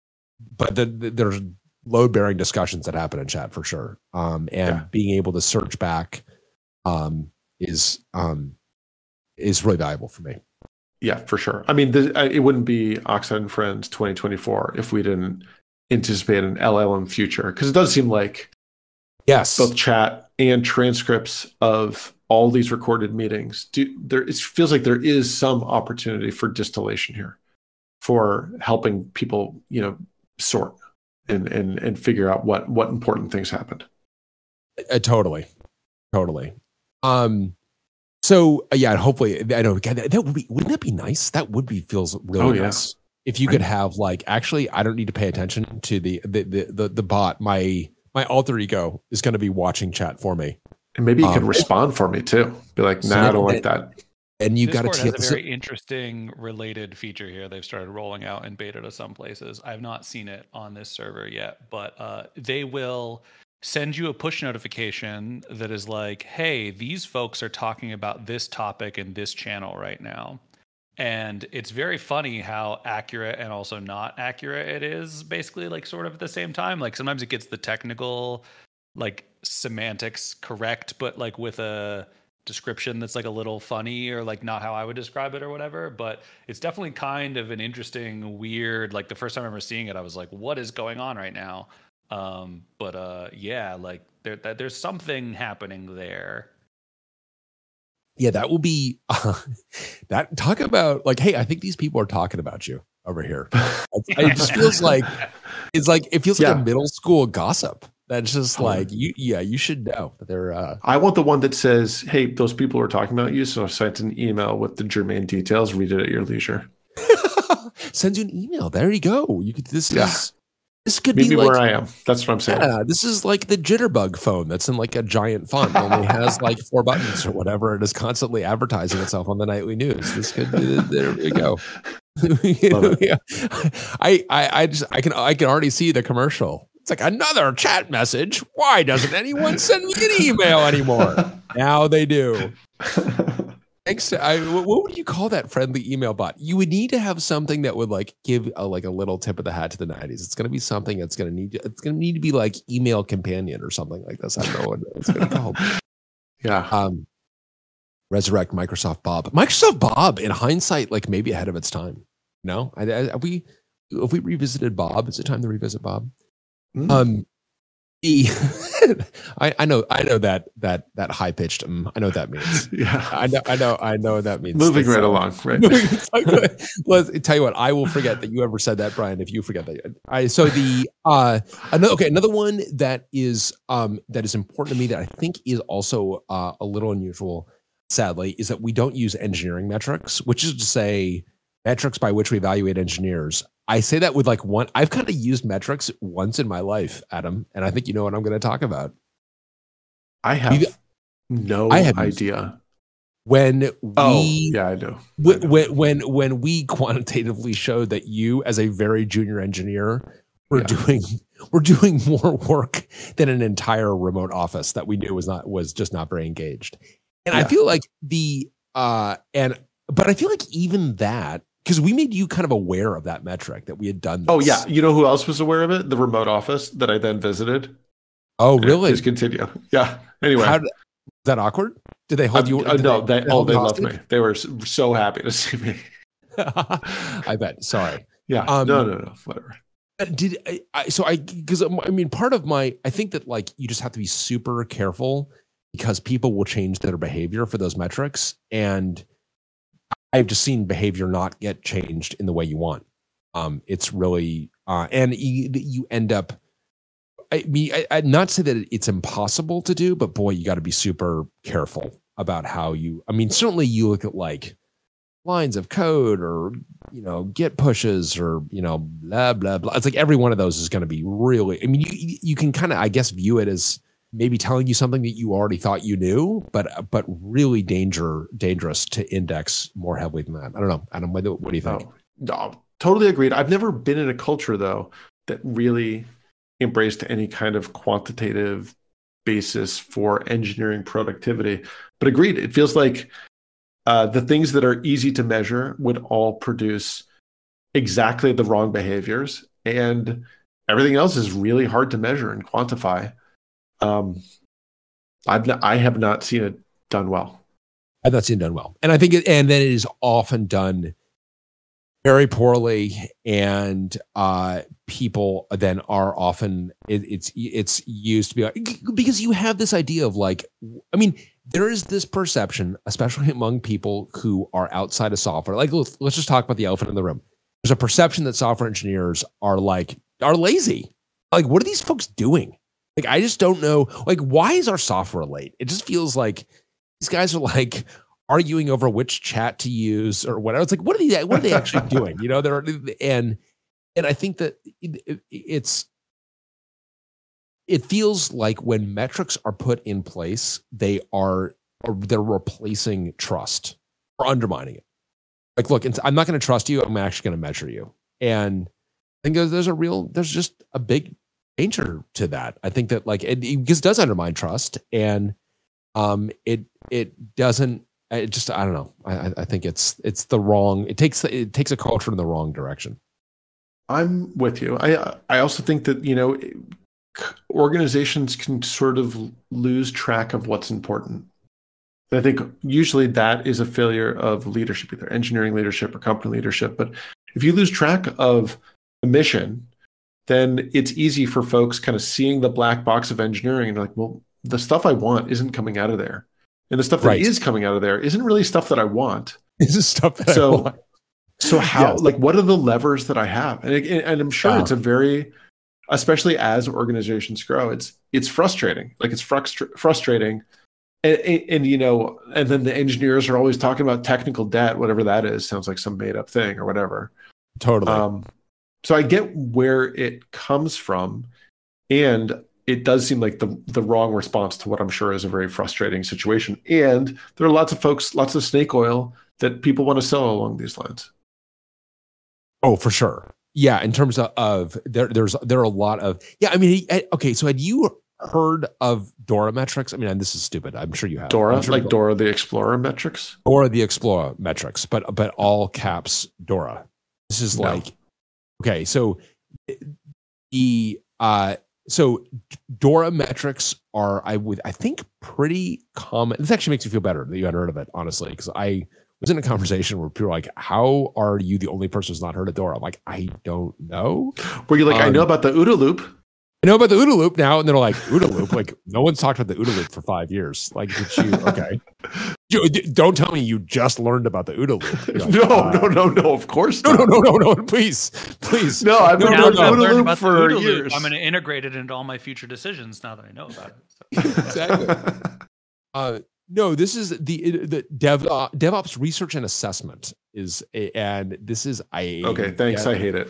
but the, the, there's load-bearing discussions that happen in chat for sure. Um, and yeah. being able to search back um, is um, is really valuable for me. Yeah, for sure. I mean, the, it wouldn't be Oxide and Friends twenty twenty-four if we didn't anticipate an L L M future, because it does seem like yes, both chat and transcripts of all these recorded meetings do there. It feels like there is some opportunity for distillation here, for helping people, you know, sort. And, and and figure out what what important things happened. Uh, totally, totally. Um, so uh, yeah, hopefully, I know God, that, that would be. Wouldn't that be nice? That would be feels really oh, yeah. nice if you right. could have like actually. I don't need to pay attention to the the the the, the bot. My my alter ego is going to be watching chat for me, and maybe you um, can respond for me too. Be like, nah, so I don't like that. And you got to Discord has a very interesting related feature here. They've started rolling out in beta to some places. I've not seen it on this server yet, but uh, they will send you a push notification that is like, hey, these folks are talking about this topic in this channel right now. And it's very funny how accurate and also not accurate it is, basically, like sort of at the same time. Like sometimes it gets the technical, like semantics correct, but like with a description that's like a little funny or like not how I would describe it or whatever. But it's definitely kind of an interesting, weird, like the first time I remember seeing it, I was like, what is going on right now? Um, but uh, yeah, like there, that, there's something happening there. Yeah, that will be uh, that talk about like, hey, I think these people are talking about you over here. It just feels like it's like it feels yeah. like a middle school gossip. That's just like you. Yeah, you should know. They're. Uh, I want the one that says, "Hey, those people are talking about you." So I sent an email with the germane details. Read it at your leisure. Sends you an email. There you go. You could. This yeah. is. This could Meet be me like, where I am. That's what I'm saying. Yeah, this is like the Jitterbug phone that's in like a giant font, only has like four buttons or whatever, and is constantly advertising itself on the nightly news. This could. There we go. you know, yeah. I, I, I just, I can, I can already see the commercial. It's like another chat message. Why doesn't anyone send me an email anymore? Now they do. Thanks to, I, what would you call that friendly email bot? You would need to have something that would like give a, like a little tip of the hat to the nineties. It's going to be something that's going to need, it's going to need to be like email companion or something like this. I don't know what it's going to be called. Yeah. Um, resurrect Microsoft Bob. Microsoft Bob, in hindsight, like maybe ahead of its time. No, I, I, have we, if we revisited Bob, is it time to revisit Bob? Mm. Um, the, I, I know, I know that that that high pitched. Um, I know what that means. Yeah, I know, I know, I know what that means. Moving right uh, along, right? Let's tell you what. I will forget that you ever said that, Brian. If you forget that, I so the uh another okay another one that is um that is important to me that I think is also uh, a little unusual, sadly, is that we don't use engineering metrics, which is to say, metrics by which we evaluate engineers. I say that with like one, I've kind of used metrics once in my life, Adam, and I think you know what I'm going to talk about. I have you, no I have idea. When we, oh, yeah, I know. When, I know. when when when we quantitatively showed that you, as a very junior engineer, were yeah. doing we're doing more work than an entire remote office that we knew was not was just not very engaged. And yeah. I feel like the uh and but I feel like even that, because we made you kind of aware of that metric that we had done this. Oh yeah, you know who else was aware of it? The remote office that I then visited. Oh really? Just continue. Yeah. Anyway, How did, was that awkward? Did they hold I'm, you? Uh, no, they, they oh, they loved me. They were so happy to see me. I bet. Sorry. Yeah. Um, no, no, no. Whatever. Did I, I so I because I mean part of my I think that like you just have to be super careful because people will change their behavior for those metrics, and I've just seen behavior not get changed in the way you want. Um, it's really uh, and you, you end up. I mean, I, I'd not say that it's impossible to do, but boy, you got to be super careful about how you. I mean, certainly you look at like lines of code or, you know, Git pushes or, you know, blah, blah, blah. It's like every one of those is going to be really, I mean, you, you can kind of, I guess, view it as maybe telling you something that you already thought you knew, but, but really danger, dangerous to index more heavily than that. I don't know. Adam, what do, what do you think? Oh, no, totally agreed. I've never been in a culture though, that really embraced any kind of quantitative basis for engineering productivity, but agreed. It feels like Uh, the things that are easy to measure would all produce exactly the wrong behaviors, and everything else is really hard to measure and quantify. Um, I've not, I have not seen it done well. I've not seen it done well, and I think it, and then it is often done very poorly, and uh, people then are often it, it's it's used to be like, because you have this idea of like, I mean. There is this perception, especially among people who are outside of software. Like, let's, let's just talk about the elephant in the room. There's a perception that software engineers are like, are lazy. Like, what are these folks doing? Like, I just don't know. Like, why is our software late? It just feels like these guys are like arguing over which chat to use or whatever. It's like, what are they, what are they actually doing? You know, they're, and, and I think that it, it, it's, it feels like when metrics are put in place, they are, or they're replacing trust or undermining it. Like, look, I'm not going to trust you. I'm actually going to measure you. And I think there's, there's a real, there's just a big danger to that. I think that like, it, it just does undermine trust, and um, it, it doesn't, it just, I don't know. I, I think it's, it's the wrong, it takes, it takes a culture in the wrong direction. I'm with you. I, I also think that, you know, organizations can sort of lose track of what's important. I think usually that is a failure of leadership, either engineering leadership or company leadership. But if you lose track of the mission, then it's easy for folks kind of seeing the black box of engineering and like, well, the stuff I want isn't coming out of there. And the stuff that right. is coming out of there isn't really stuff that I want. This is stuff that so, I want. So how, yes. like, what are the levers that I have? And, and I'm sure wow. it's a very, especially as organizations grow, it's it's frustrating. Like it's frustra- frustrating, and, and, and you know, and then the engineers are always talking about technical debt, whatever that is. Sounds like some made up thing or whatever. Totally. Um, so I get where it comes from, and it does seem like the the wrong response to what I'm sure is a very frustrating situation. And there are lots of folks, lots of snake oil that people want to sell along these lines. Oh, for sure. Yeah, in terms of, of there, there's there are a lot of yeah. I mean, okay. So had you heard of Dora metrics? I mean, and this is stupid. I'm sure you have. Dora, sure like Dora the Explorer metrics. Dora the Explorer metrics, but but all caps Dora. This is no. like okay. So the uh, so Dora metrics are I would I think pretty common. This actually makes me feel better that you hadn't heard of it, honestly, because I. was in a conversation where people were like, how are you the only person who's not heard of Dora? I'm like, I don't know. Were you like, um, I know about the OODA loop. I know about the OODA loop now. And they're like, OODA loop? Like, no one's talked about the OODA loop for five years. Like, did you, okay. You, don't tell me you just learned about the OODA loop. Like, no, uh, no, no, no, of course no, not. No, no, no, no, please, please. No, I've been now doing OODA loop for OODA years. Loop, I'm going to integrate it into all my future decisions now that I know about it. So. Exactly. Uh, No, this is the the Dev uh, DevOps research and assessment is, a, and this is I. Okay, thanks. Yeah, I hate it.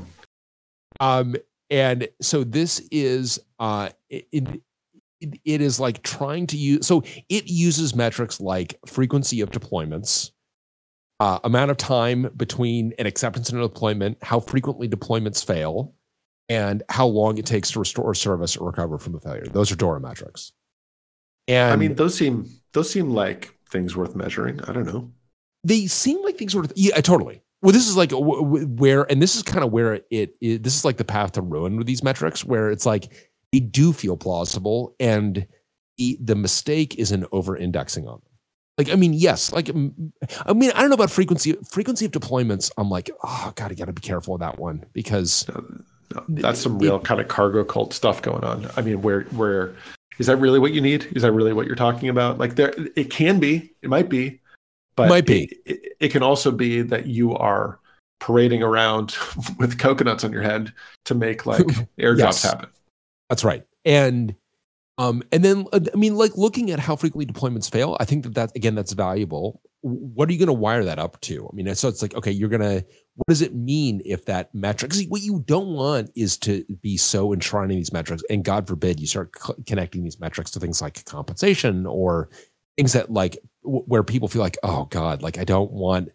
Um, and so this is uh, it, it, it is like trying to use. So it uses metrics like frequency of deployments, uh, amount of time between an acceptance and a deployment, how frequently deployments fail, and how long it takes to restore service or recover from a failure. Those are DORA metrics. And I mean, those seem those seem like things worth measuring. I don't know. They seem like things worth. Yeah, totally. Well, this is like w- w- where, and this is kind of where it, it. This is like the path to ruin with these metrics, where it's like they do feel plausible, and the, the mistake is in over-indexing on them. Like, I mean, yes, like, I mean, I don't know about frequency frequency of deployments. I'm like, oh god, you got to be careful with that one because no, no, that's some real it, kind of cargo cult stuff going on. I mean, where where is that really what you need? Is that really what you're talking about? Like, there, it can be, it might be, but might be. It, it, it can also be that you are parading around with coconuts on your head to make like airdrops yes. happen. That's right, and. Um, and then, I mean, like looking at how frequently deployments fail, I think that that, again, that's valuable. What are you going to wire that up to? I mean, so it's like, okay, you're going to, what does it mean if that metric, because what you don't want is to be so enshrined in these metrics, and God forbid you start c- connecting these metrics to things like compensation or things that like, w- where people feel like, oh God, like I don't want,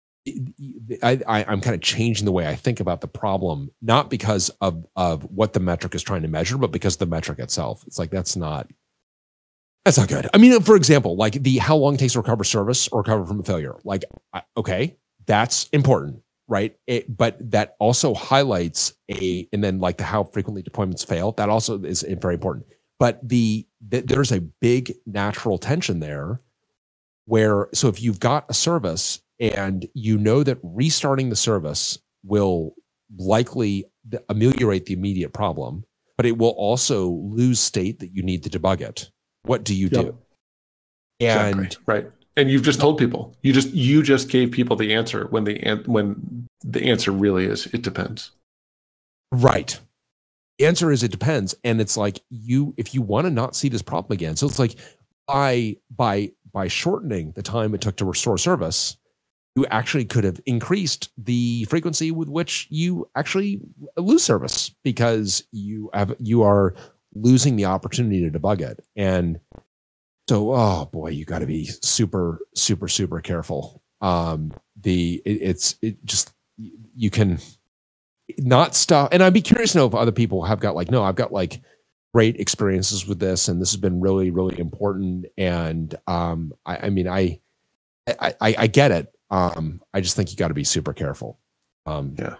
I, I, I'm kind of changing the way I think about the problem, not because of, of what the metric is trying to measure, but because of the metric itself. It's like, that's not, that's not good. I mean, for example, like the how long it takes to recover service or recover from a failure. Like, okay, that's important, right? It, but that also highlights a, and then like the how frequently deployments fail, that also is very important. But the, the there's a big natural tension there where, so if you've got a service and you know that restarting the service will likely ameliorate the immediate problem, but it will also lose state that you need to debug it. What do you yep. do? And exactly. right, and you've just told people. You just you just gave people the answer when the when the answer really is it depends. Right. The answer is it depends, and it's like you if you want to not see this problem again. So it's like by by by shortening the time it took to restore service, you actually could have increased the frequency with which you actually lose service because you have you are losing the opportunity to debug it. And so, oh boy, you got to be super, super, super careful. Um, the it, it's it just you can not stop. And I'd be curious to know if other people have got like, no, I've got like great experiences with this, and this has been really, really important. And um, I, I mean, I, I, I, I get it. Um, I just think you got to be super careful. Um, yeah.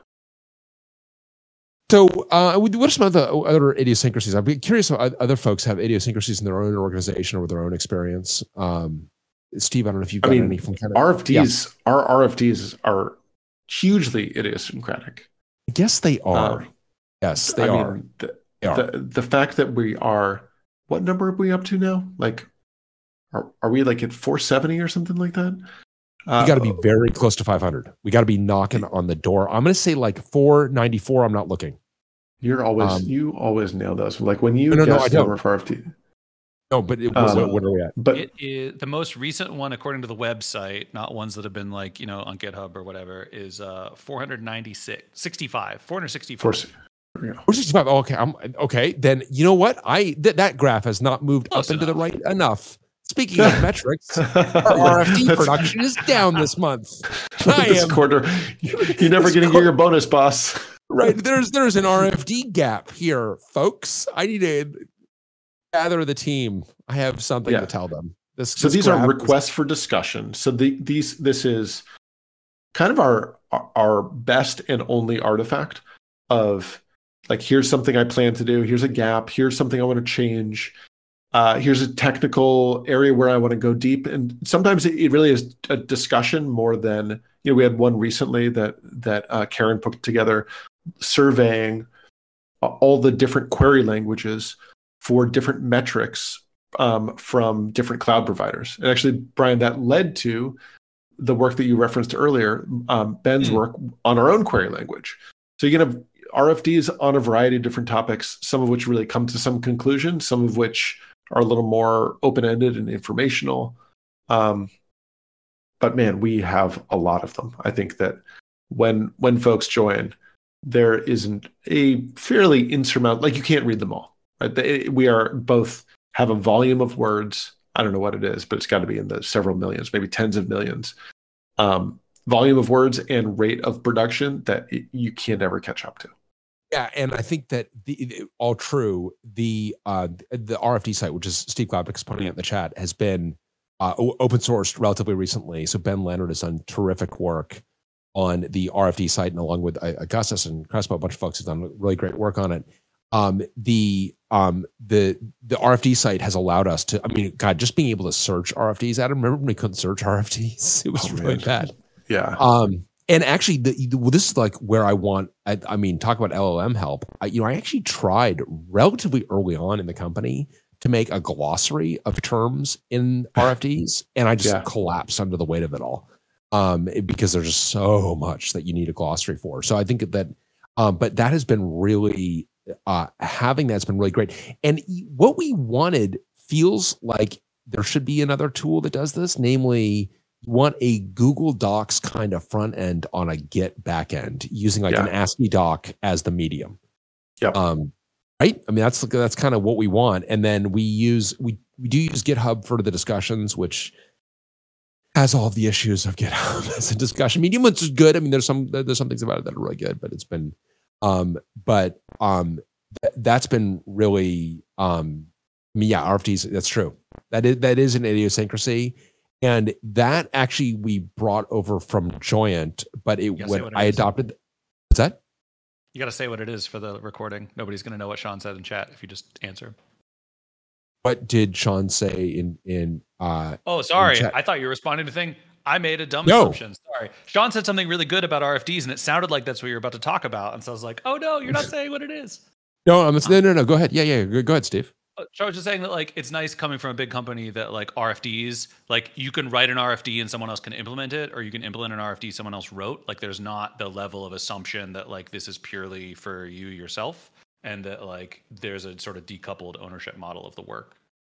So, uh, what are some other other idiosyncrasies? I'd be curious if other folks have idiosyncrasies in their own organization or with their own experience. Um, Steve, I don't know if you've got I mean, any from kind of R F Ds. Yeah. Our R F Ds are hugely idiosyncratic. I guess they are. Uh, yes, they I are. Mean, the, they are. The, the fact that we are, what number are we up to now? Like, are are we like at four seventy or something like that? We got to be very close to five hundred. We got to be knocking on the door. I'm going to say like four ninety-four. I'm not looking. You're always um, you always nail those. Like when you no, no, guess no, number for R F T. No, but it, um, what, what are we at? But it is the most recent one, according to the website, not ones that have been like you know on GitHub or whatever, is uh four ninety-six, sixty-five, four sixty-four. four sixty-five. Oh, okay, I'm okay. Then you know what? I th- that graph has not moved Close up enough. into the right enough. Speaking of metrics, our R F D production is down this month. I this am, quarter, you're never going to get your bonus, boss. Right? There's there's an R F D gap here, folks. I need to gather the team. I have something yeah. to tell them. This, so this these are requests is, for discussion. So the, these this is kind of our our best and only artifact of like here's something I plan to do. Here's a gap. Here's something I want to change. Uh, here's a technical area where I want to go deep. And sometimes it, it really is a discussion more than, you know, we had one recently that, that uh, Karen put together surveying all the different query languages for different metrics um, from different cloud providers. And actually, Brian, that led to the work that you referenced earlier, um, Ben's mm. work on our own query language. So you can have R F Ds on a variety of different topics, some of which really come to some conclusion, some of which are a little more open-ended and informational. Um, but man, we have a lot of them. I think that when when folks join, there isn't a fairly insurmountable, like you can't read them all. Right? They, we are both have a volume of words. I don't know what it is, but it's got to be in the several millions, maybe tens of millions. Um, volume of words and rate of production that it, you can't ever catch up to. Yeah, and I think that the, the all true. The uh, the R F D site, which is Steve Gladbeck's pointing out in the chat, has been uh, open sourced relatively recently. So Ben Leonard has done terrific work on the R F D site, and along with uh, Augustus and Crespo, a bunch of folks have done really great work on it. Um, the um, the the R F D site has allowed us to. I mean, God, just being able to search R F Ds. Adam, remember when we couldn't search R F Ds? It was oh, really man. bad. Yeah. Um, and actually, the, the, well, this is like where I want. I, I mean, talk about L L M help. I, you know, I actually tried relatively early on in the company to make a glossary of terms in R F Ds, and I just yeah. collapsed under the weight of it all. Um, because there's just so much that you need a glossary for. So I think that, um, but that has been really. Uh, having that's been really great. And what we wanted feels like there should be another tool that does this, namely you want a Google Docs kind of front end on a Git back end using like yeah. an ASCII doc as the medium. Yep. Um, right. I mean, that's, that's kind of what we want. And then we use, we, we do use GitHub for the discussions, which has all of the issues of GitHub as a discussion medium, which is good. I mean, there's some, there's some things about it that are really good, but it's been, Um, but um, th- that's been really, um, I mean, yeah, R F Ds. That's true. That is that is an idiosyncrasy, and that actually we brought over from Joyent, but it when it I is. adopted. What's that? You got to say what it is for the recording. Nobody's going to know what Sean said in chat if you just answer. What did Sean say in in? Uh, oh, sorry. I thought you were responding to thing. I made a dumb no. assumption. Sorry. Sean said something really good about R F Ds, and it sounded like that's what you're about to talk about. And so I was like, oh, no, you're not saying what it is. No, I'm, no, no, no. Go ahead. Yeah, yeah. Go ahead, Steve. So I was just saying that, like, it's nice coming from a big company that, like, R F Ds, like, you can write an R F D and someone else can implement it, or you can implement an R F D someone else wrote. Like, there's not the level of assumption that, like, this is purely for you yourself, and that, like, there's a sort of decoupled ownership model of the work.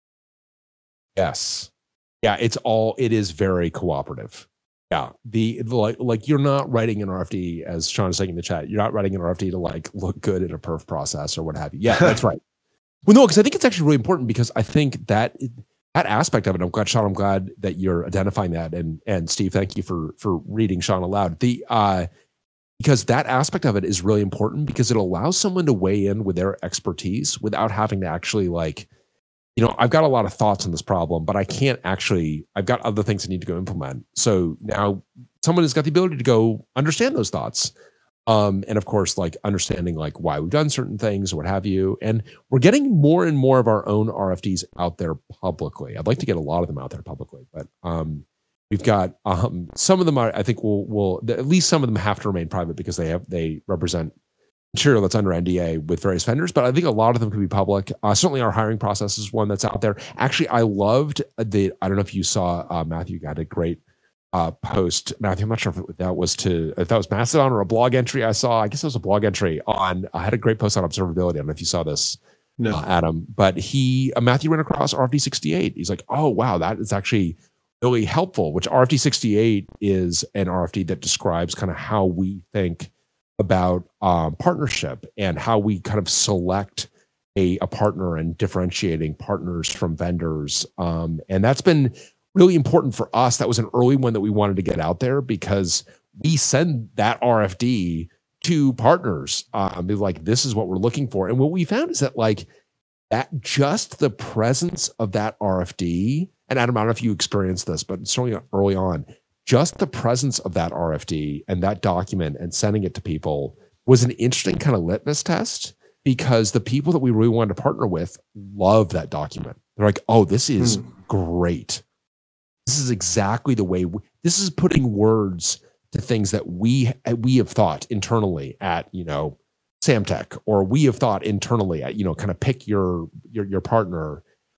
Yes. Yeah, it's all, it is very cooperative. Yeah, the, the like like you're not writing an R F D, as Sean is saying in the chat. You're not writing an R F D to like look good in a perf process or what have you. Yeah, that's right. Well, no, because I think it's actually really important because I think that that aspect of it. I'm glad, Sean. I'm glad that you're identifying that, and and Steve, thank you for for reading Sean aloud. The uh, because that aspect of it is really important because it allows someone to weigh in with their expertise without having to actually like. You know, I've got a lot of thoughts on this problem, but I can't actually, I've got other things I need to go implement. So now someone has got the ability to go understand those thoughts. Um, and of course, like understanding like why we've done certain things or what have you. And we're getting more and more of our own R F Ds out there publicly. I'd like to get a lot of them out there publicly, but um, we've got um, some of them are, I think will will at least some of them have to remain private because they have, they represent material that's under N D A with various vendors, but I think a lot of them could be public. Uh, certainly our hiring process is one that's out there. Actually, I loved the, I don't know if you saw, uh, Matthew got a great uh, post. Matthew, I'm not sure if that was to, if that was Mastodon or a blog entry I saw. I guess it was a blog entry on, I had a great post on observability. I don't know if you saw this, no. uh, Adam, but he, uh, Matthew ran across R F D sixty-eight. He's like, oh, wow, that is actually really helpful, which R F D sixty-eight is an R F D that describes kind of how we think about um, partnership and how we kind of select a, a partner and differentiating partners from vendors. Um, and that's been really important for us. That was an early one that we wanted to get out there because we send that R F D to partners. Um, like, this is what we're looking for. And what we found is that like that just the presence of that R F D, and Adam, I don't know if you experienced this, but certainly early on, just the presence of that R F D and that document and sending it to people was an interesting kind of litmus test because the people that we really wanted to partner with love that document. They're like, oh, this is hmm. great. This is exactly the way we, this is putting words to things that we, we have thought internally at, you know, Samtech, or we have thought internally at, you know, kind of pick your, your, your partner.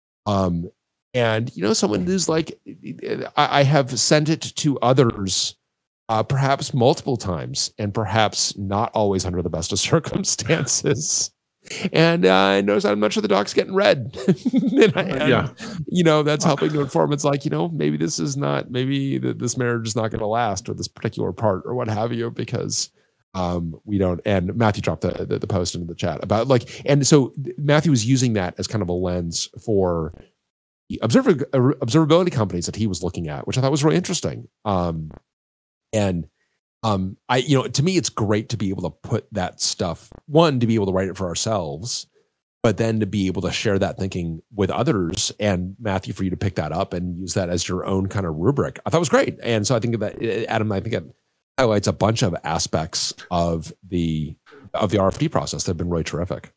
Um, And, you know, someone who's like, I, I have sent it to others, uh, perhaps multiple times, and perhaps not always under the best of circumstances. And uh, I noticed I'm not sure the doc's getting read. and I, and, yeah. You know, that's helping to inform. It's like, you know, maybe this is not, maybe the, this marriage is not going to last, or this particular part, or what have you, because um, we don't. And Matthew dropped the, the the post into the chat about like, and so Matthew was using that as kind of a lens for the observer, observability companies that he was looking at, which I thought was really interesting. Um, and Um, I, you know, to me, it's great to be able to put that stuff, one, to be able to write it for ourselves, but then to be able to share that thinking with others. And Matthew, for you to pick that up and use that as your own kind of rubric, I thought was great. And so I think that Adam, I think it highlights a bunch of aspects of the, of the R F P process that have been really terrific.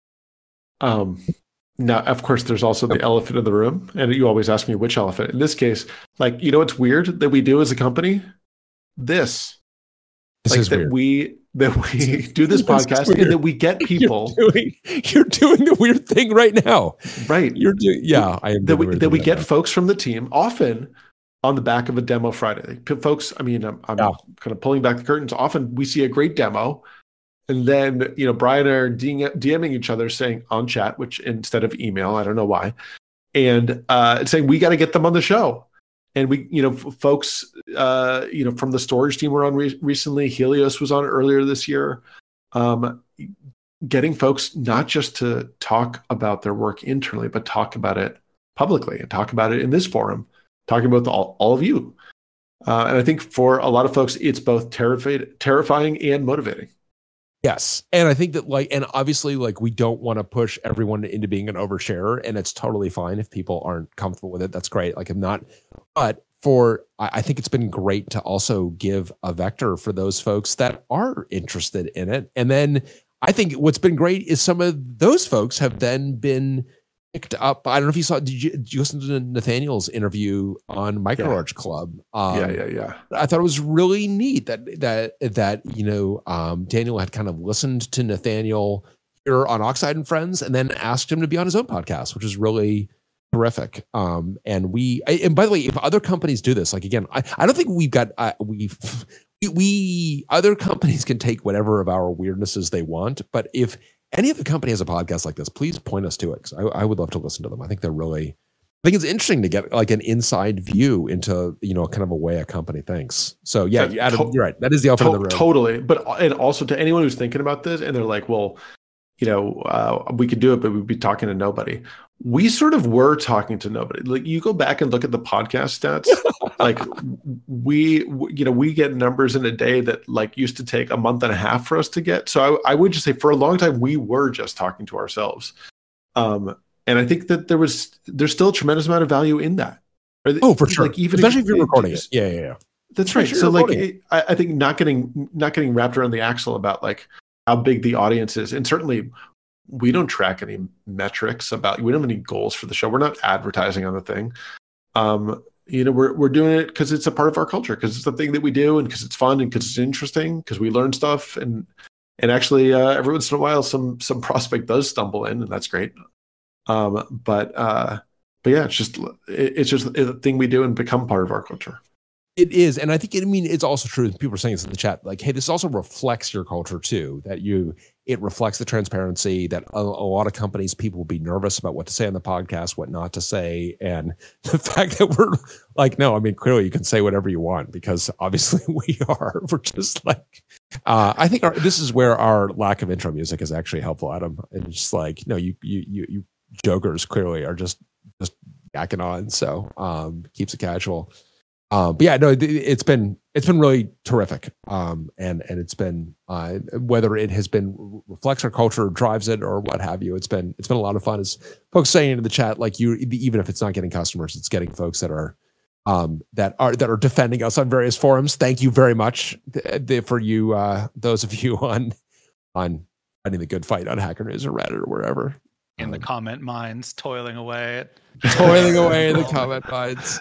Um, now, of course, there's also the elephant in the room, and you always ask me which elephant. In this case, like, you know, what's weird that we do as a company? This. This like is that weird. we that we do this podcast and that we get people. You're doing, you're doing the weird thing right now, right? You're doing yeah. I am that we that we right get now. folks from the team often on the back of a demo Friday. Folks, I mean, I'm, I'm yeah. kind of pulling back the curtains. Often we see a great demo, and then you know Brian and I are DMing each other saying on chat, which instead of email, I don't know why, and uh, saying we got to get them on the show. And we, you know, folks, uh, you know, from the storage team were on re- recently. Helios was on earlier this year. Um, getting folks not just to talk about their work internally, but talk about it publicly and talk about it in this forum, talking about the, all, all of you. Uh, and I think for a lot of folks, it's both terrified, terrifying and motivating. Yes. And I think that like, and obviously like we don't want to push everyone into being an oversharer, and it's totally fine if people aren't comfortable with it. That's great. Like I'm not, but for, I think it's been great to also give a vector for those folks that are interested in it. And then I think what's been great is some of those folks have then been picked up. I don't know if you saw, did you, did you listen to Nathaniel's interview on MicroArch yeah. Club? Um, yeah, yeah, yeah. I thought it was really neat that, that, that, you know, um, Daniel had kind of listened to Nathaniel here on Oxide and Friends and then asked him to be on his own podcast, which is really terrific. Um, and we, and by the way, if other companies do this, like, again, I, I don't think we've got, uh, we've, we, we, other companies can take whatever of our weirdnesses they want, but if any other company has a podcast like this, please point us to it, because I, I would love to listen to them. I think they're really, I think it's interesting to get like an inside view into, you know, kind of a way a company thinks. So yeah, you Adam, to- you're right. That is the elephant to- in the room. Totally. But, and also to anyone who's thinking about this and they're like, well, you know, uh, we could do it, but we'd be talking to nobody. We sort of were talking to nobody. Like you go back and look at the podcast stats, like we, you know, we get numbers in a day that like used to take a month and a half for us to get. So I, I would just say for a long time, we were just talking to ourselves. Um, and I think that there was, there's still a tremendous amount of value in that. Oh, for sure. Like even especially if, if you're recording it. Yeah, yeah, yeah. That's right. So like, it, I, I think not getting, not getting wrapped around the axle about like how big the audience is. And certainly we don't track any metrics about, we don't have any goals for the show. We're not advertising on the thing. Um, you know, we're, we're doing it because it's a part of our culture, because it's the thing that we do and because it's fun and because it's interesting, because we learn stuff. And, and actually uh, every once in a while, some, some prospect does stumble in, and that's great. Um, but, uh, but yeah, it's just, it, it's just a thing we do and become part of our culture. It is. And I think, it, I mean, it's also true. People are saying this in the chat, like, hey, this also reflects your culture too, that you, it reflects the transparency that a, a lot of companies, people will be nervous about what to say on the podcast, what not to say. And the fact that we're like, no, I mean, clearly you can say whatever you want, because obviously we are, we're just like, uh, I think our, this is where our lack of intro music is actually helpful, Adam. And it's just like, no, you, you, you, you jokers clearly are just, just yakking on. So, um, keeps it casual. Um, but yeah, no, it's been it's been really terrific, um, and and it's been uh, whether it has been reflects our culture, drives it, or what have you. It's been it's been a lot of fun. As folks saying in the chat, like you, even if it's not getting customers, it's getting folks that are um, that are that are defending us on various forums. Thank you very much for you, uh, those of you on on fighting the good fight on Hacker News or Reddit or wherever. In um, the comment mines, toiling away, toiling away in the comment mines.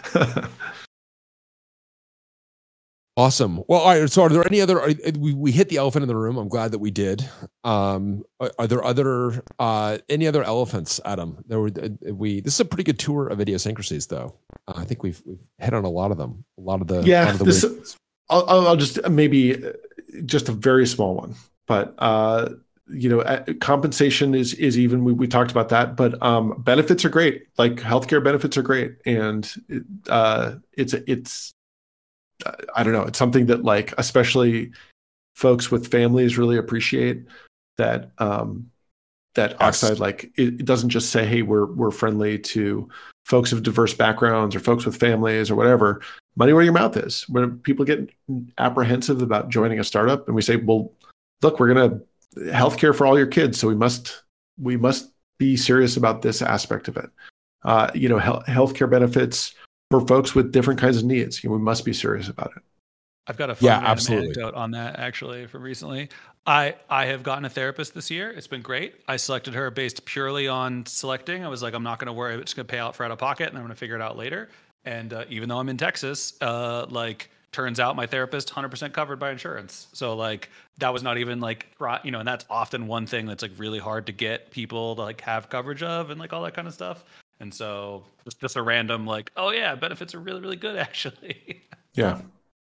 Awesome. Well, all right. So, are there any other? Are, we we hit the elephant in the room. I'm glad that we did. Um, are, are there other uh, any other elephants, Adam? There were we. This is a pretty good tour of idiosyncrasies, though. Uh, I think we've we've hit on a lot of them. A lot of the yeah. Lot of the this, I'll, I'll just maybe just a very small one, but uh, you know, uh, compensation is is even we, we talked about that, but um, benefits are great. Like healthcare benefits are great, and uh, it's it's I don't know, it's something that like especially folks with families really appreciate. That um, that Yes. Oxide like it, it doesn't just say, hey, we're we're friendly to folks of diverse backgrounds or folks with families or whatever. Money where your mouth is. When people get apprehensive about joining a startup, and we say, well, look, we're gonna healthcare for all your kids, so we must we must be serious about this aspect of it. Uh, you know, he- healthcare benefits for folks with different kinds of needs. You know, we must be serious about it. I've got a fun Yeah, random absolutely. anecdote on that actually from recently. I I have gotten a therapist this year. It's been great. I selected her based purely on selecting. I was like, I'm not going to worry. It's going to pay out for out of pocket, and I'm going to figure it out later. And uh, even though I'm in Texas, uh, like turns out my therapist one hundred percent covered by insurance. So like that was not even like, you know, and that's often one thing that's like really hard to get people to like have coverage of and like all that kind of stuff. And so just just a random like, oh yeah, benefits are really really good actually. Yeah.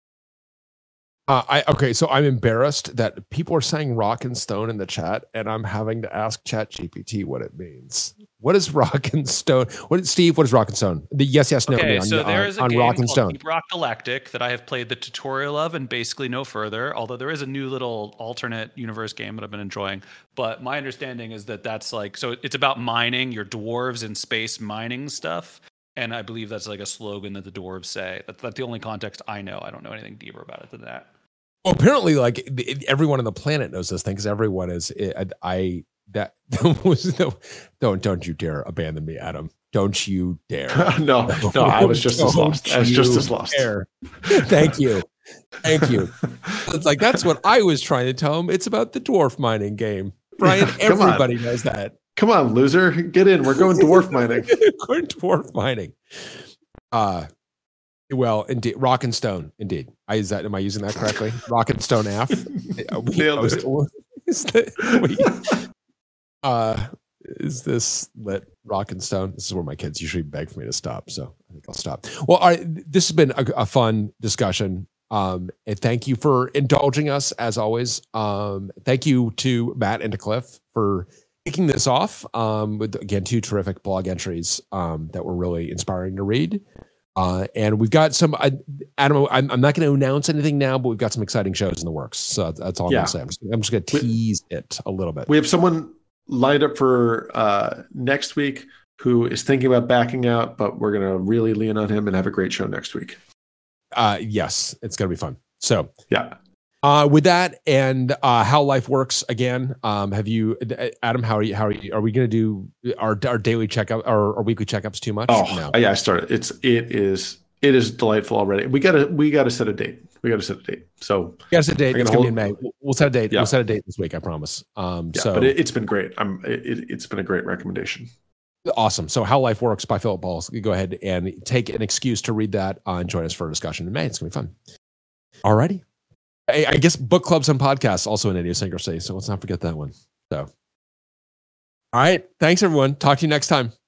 Uh, I okay, so I'm embarrassed that people are saying rock and stone in the chat, and I'm having to ask ChatGPT what it means. What is rock and stone? What is Steve? What is rock and stone? The yes, yes, no. Okay, on, so there is a on game rock and called stone. Deep Rock Galactic that I have played the tutorial of and basically no further. Although there is a new little alternate universe game that I've been enjoying. But my understanding is that that's like so it's about mining your dwarves in space mining stuff. And I believe that's like a slogan that the dwarves say. That's, that's the only context I know. I don't know anything deeper about it than that. Well, apparently, like it, everyone on the planet knows this thing because everyone is. It, I that was no, don't don't you dare abandon me, Adam. Don't you dare. no, no, I was just as lost. I was just as lost. Dare. Thank you, thank you. It's like that's what I was trying to tell him. It's about the dwarf mining game, Brian. Yeah, everybody on. knows that. Come on, loser, get in. We're going dwarf mining. We're dwarf mining. Uh Well, indeed, rock and stone. Indeed, I is that. Am I using that correctly? Rock and stone. Af. Nailed it. Is that, uh, is this lit? Rock and stone. This is where my kids usually beg for me to stop, so I think I'll stop. Well, all right, this has been a, a fun discussion. Um, and thank you for indulging us as always. Um, thank you to Matt and to Cliff for kicking this off. Um, with again two terrific blog entries um, that were really inspiring to read. Uh, and we've got some, I, Adam, I'm, I'm not going to announce anything now, but we've got some exciting shows in the works. So that's, that's all I'm yeah. going to say. I'm just, I'm just going to tease we, it a little bit. We have someone lined up for uh, next week who is thinking about backing out, but we're going to really lean on him and have a great show next week. Uh, yes, it's going to be fun. So yeah. Uh, with that and uh, how life works again, um, have you, Adam? How are you? How are you? Are we going to do our our daily checkup or our weekly checkups too much? Oh, no. yeah, I started. It's it is it is delightful already. We gotta we gotta set a date. We gotta set a date. So we gotta set a date. It's gonna hold, be in May. We'll, we'll set a date. Yeah. We'll set a date this week. I promise. Um, yeah, so, but it, it's been great. I'm. It, it's been a great recommendation. Awesome. So, How Life Works by Philip Balls. You go ahead and take an excuse to read that uh, and join us for a discussion in May. It's gonna be fun. Alrighty. I, I guess book clubs and podcasts also an idiosyncrasy. So let's not forget that one. So, all right. Thanks, everyone. Talk to you next time.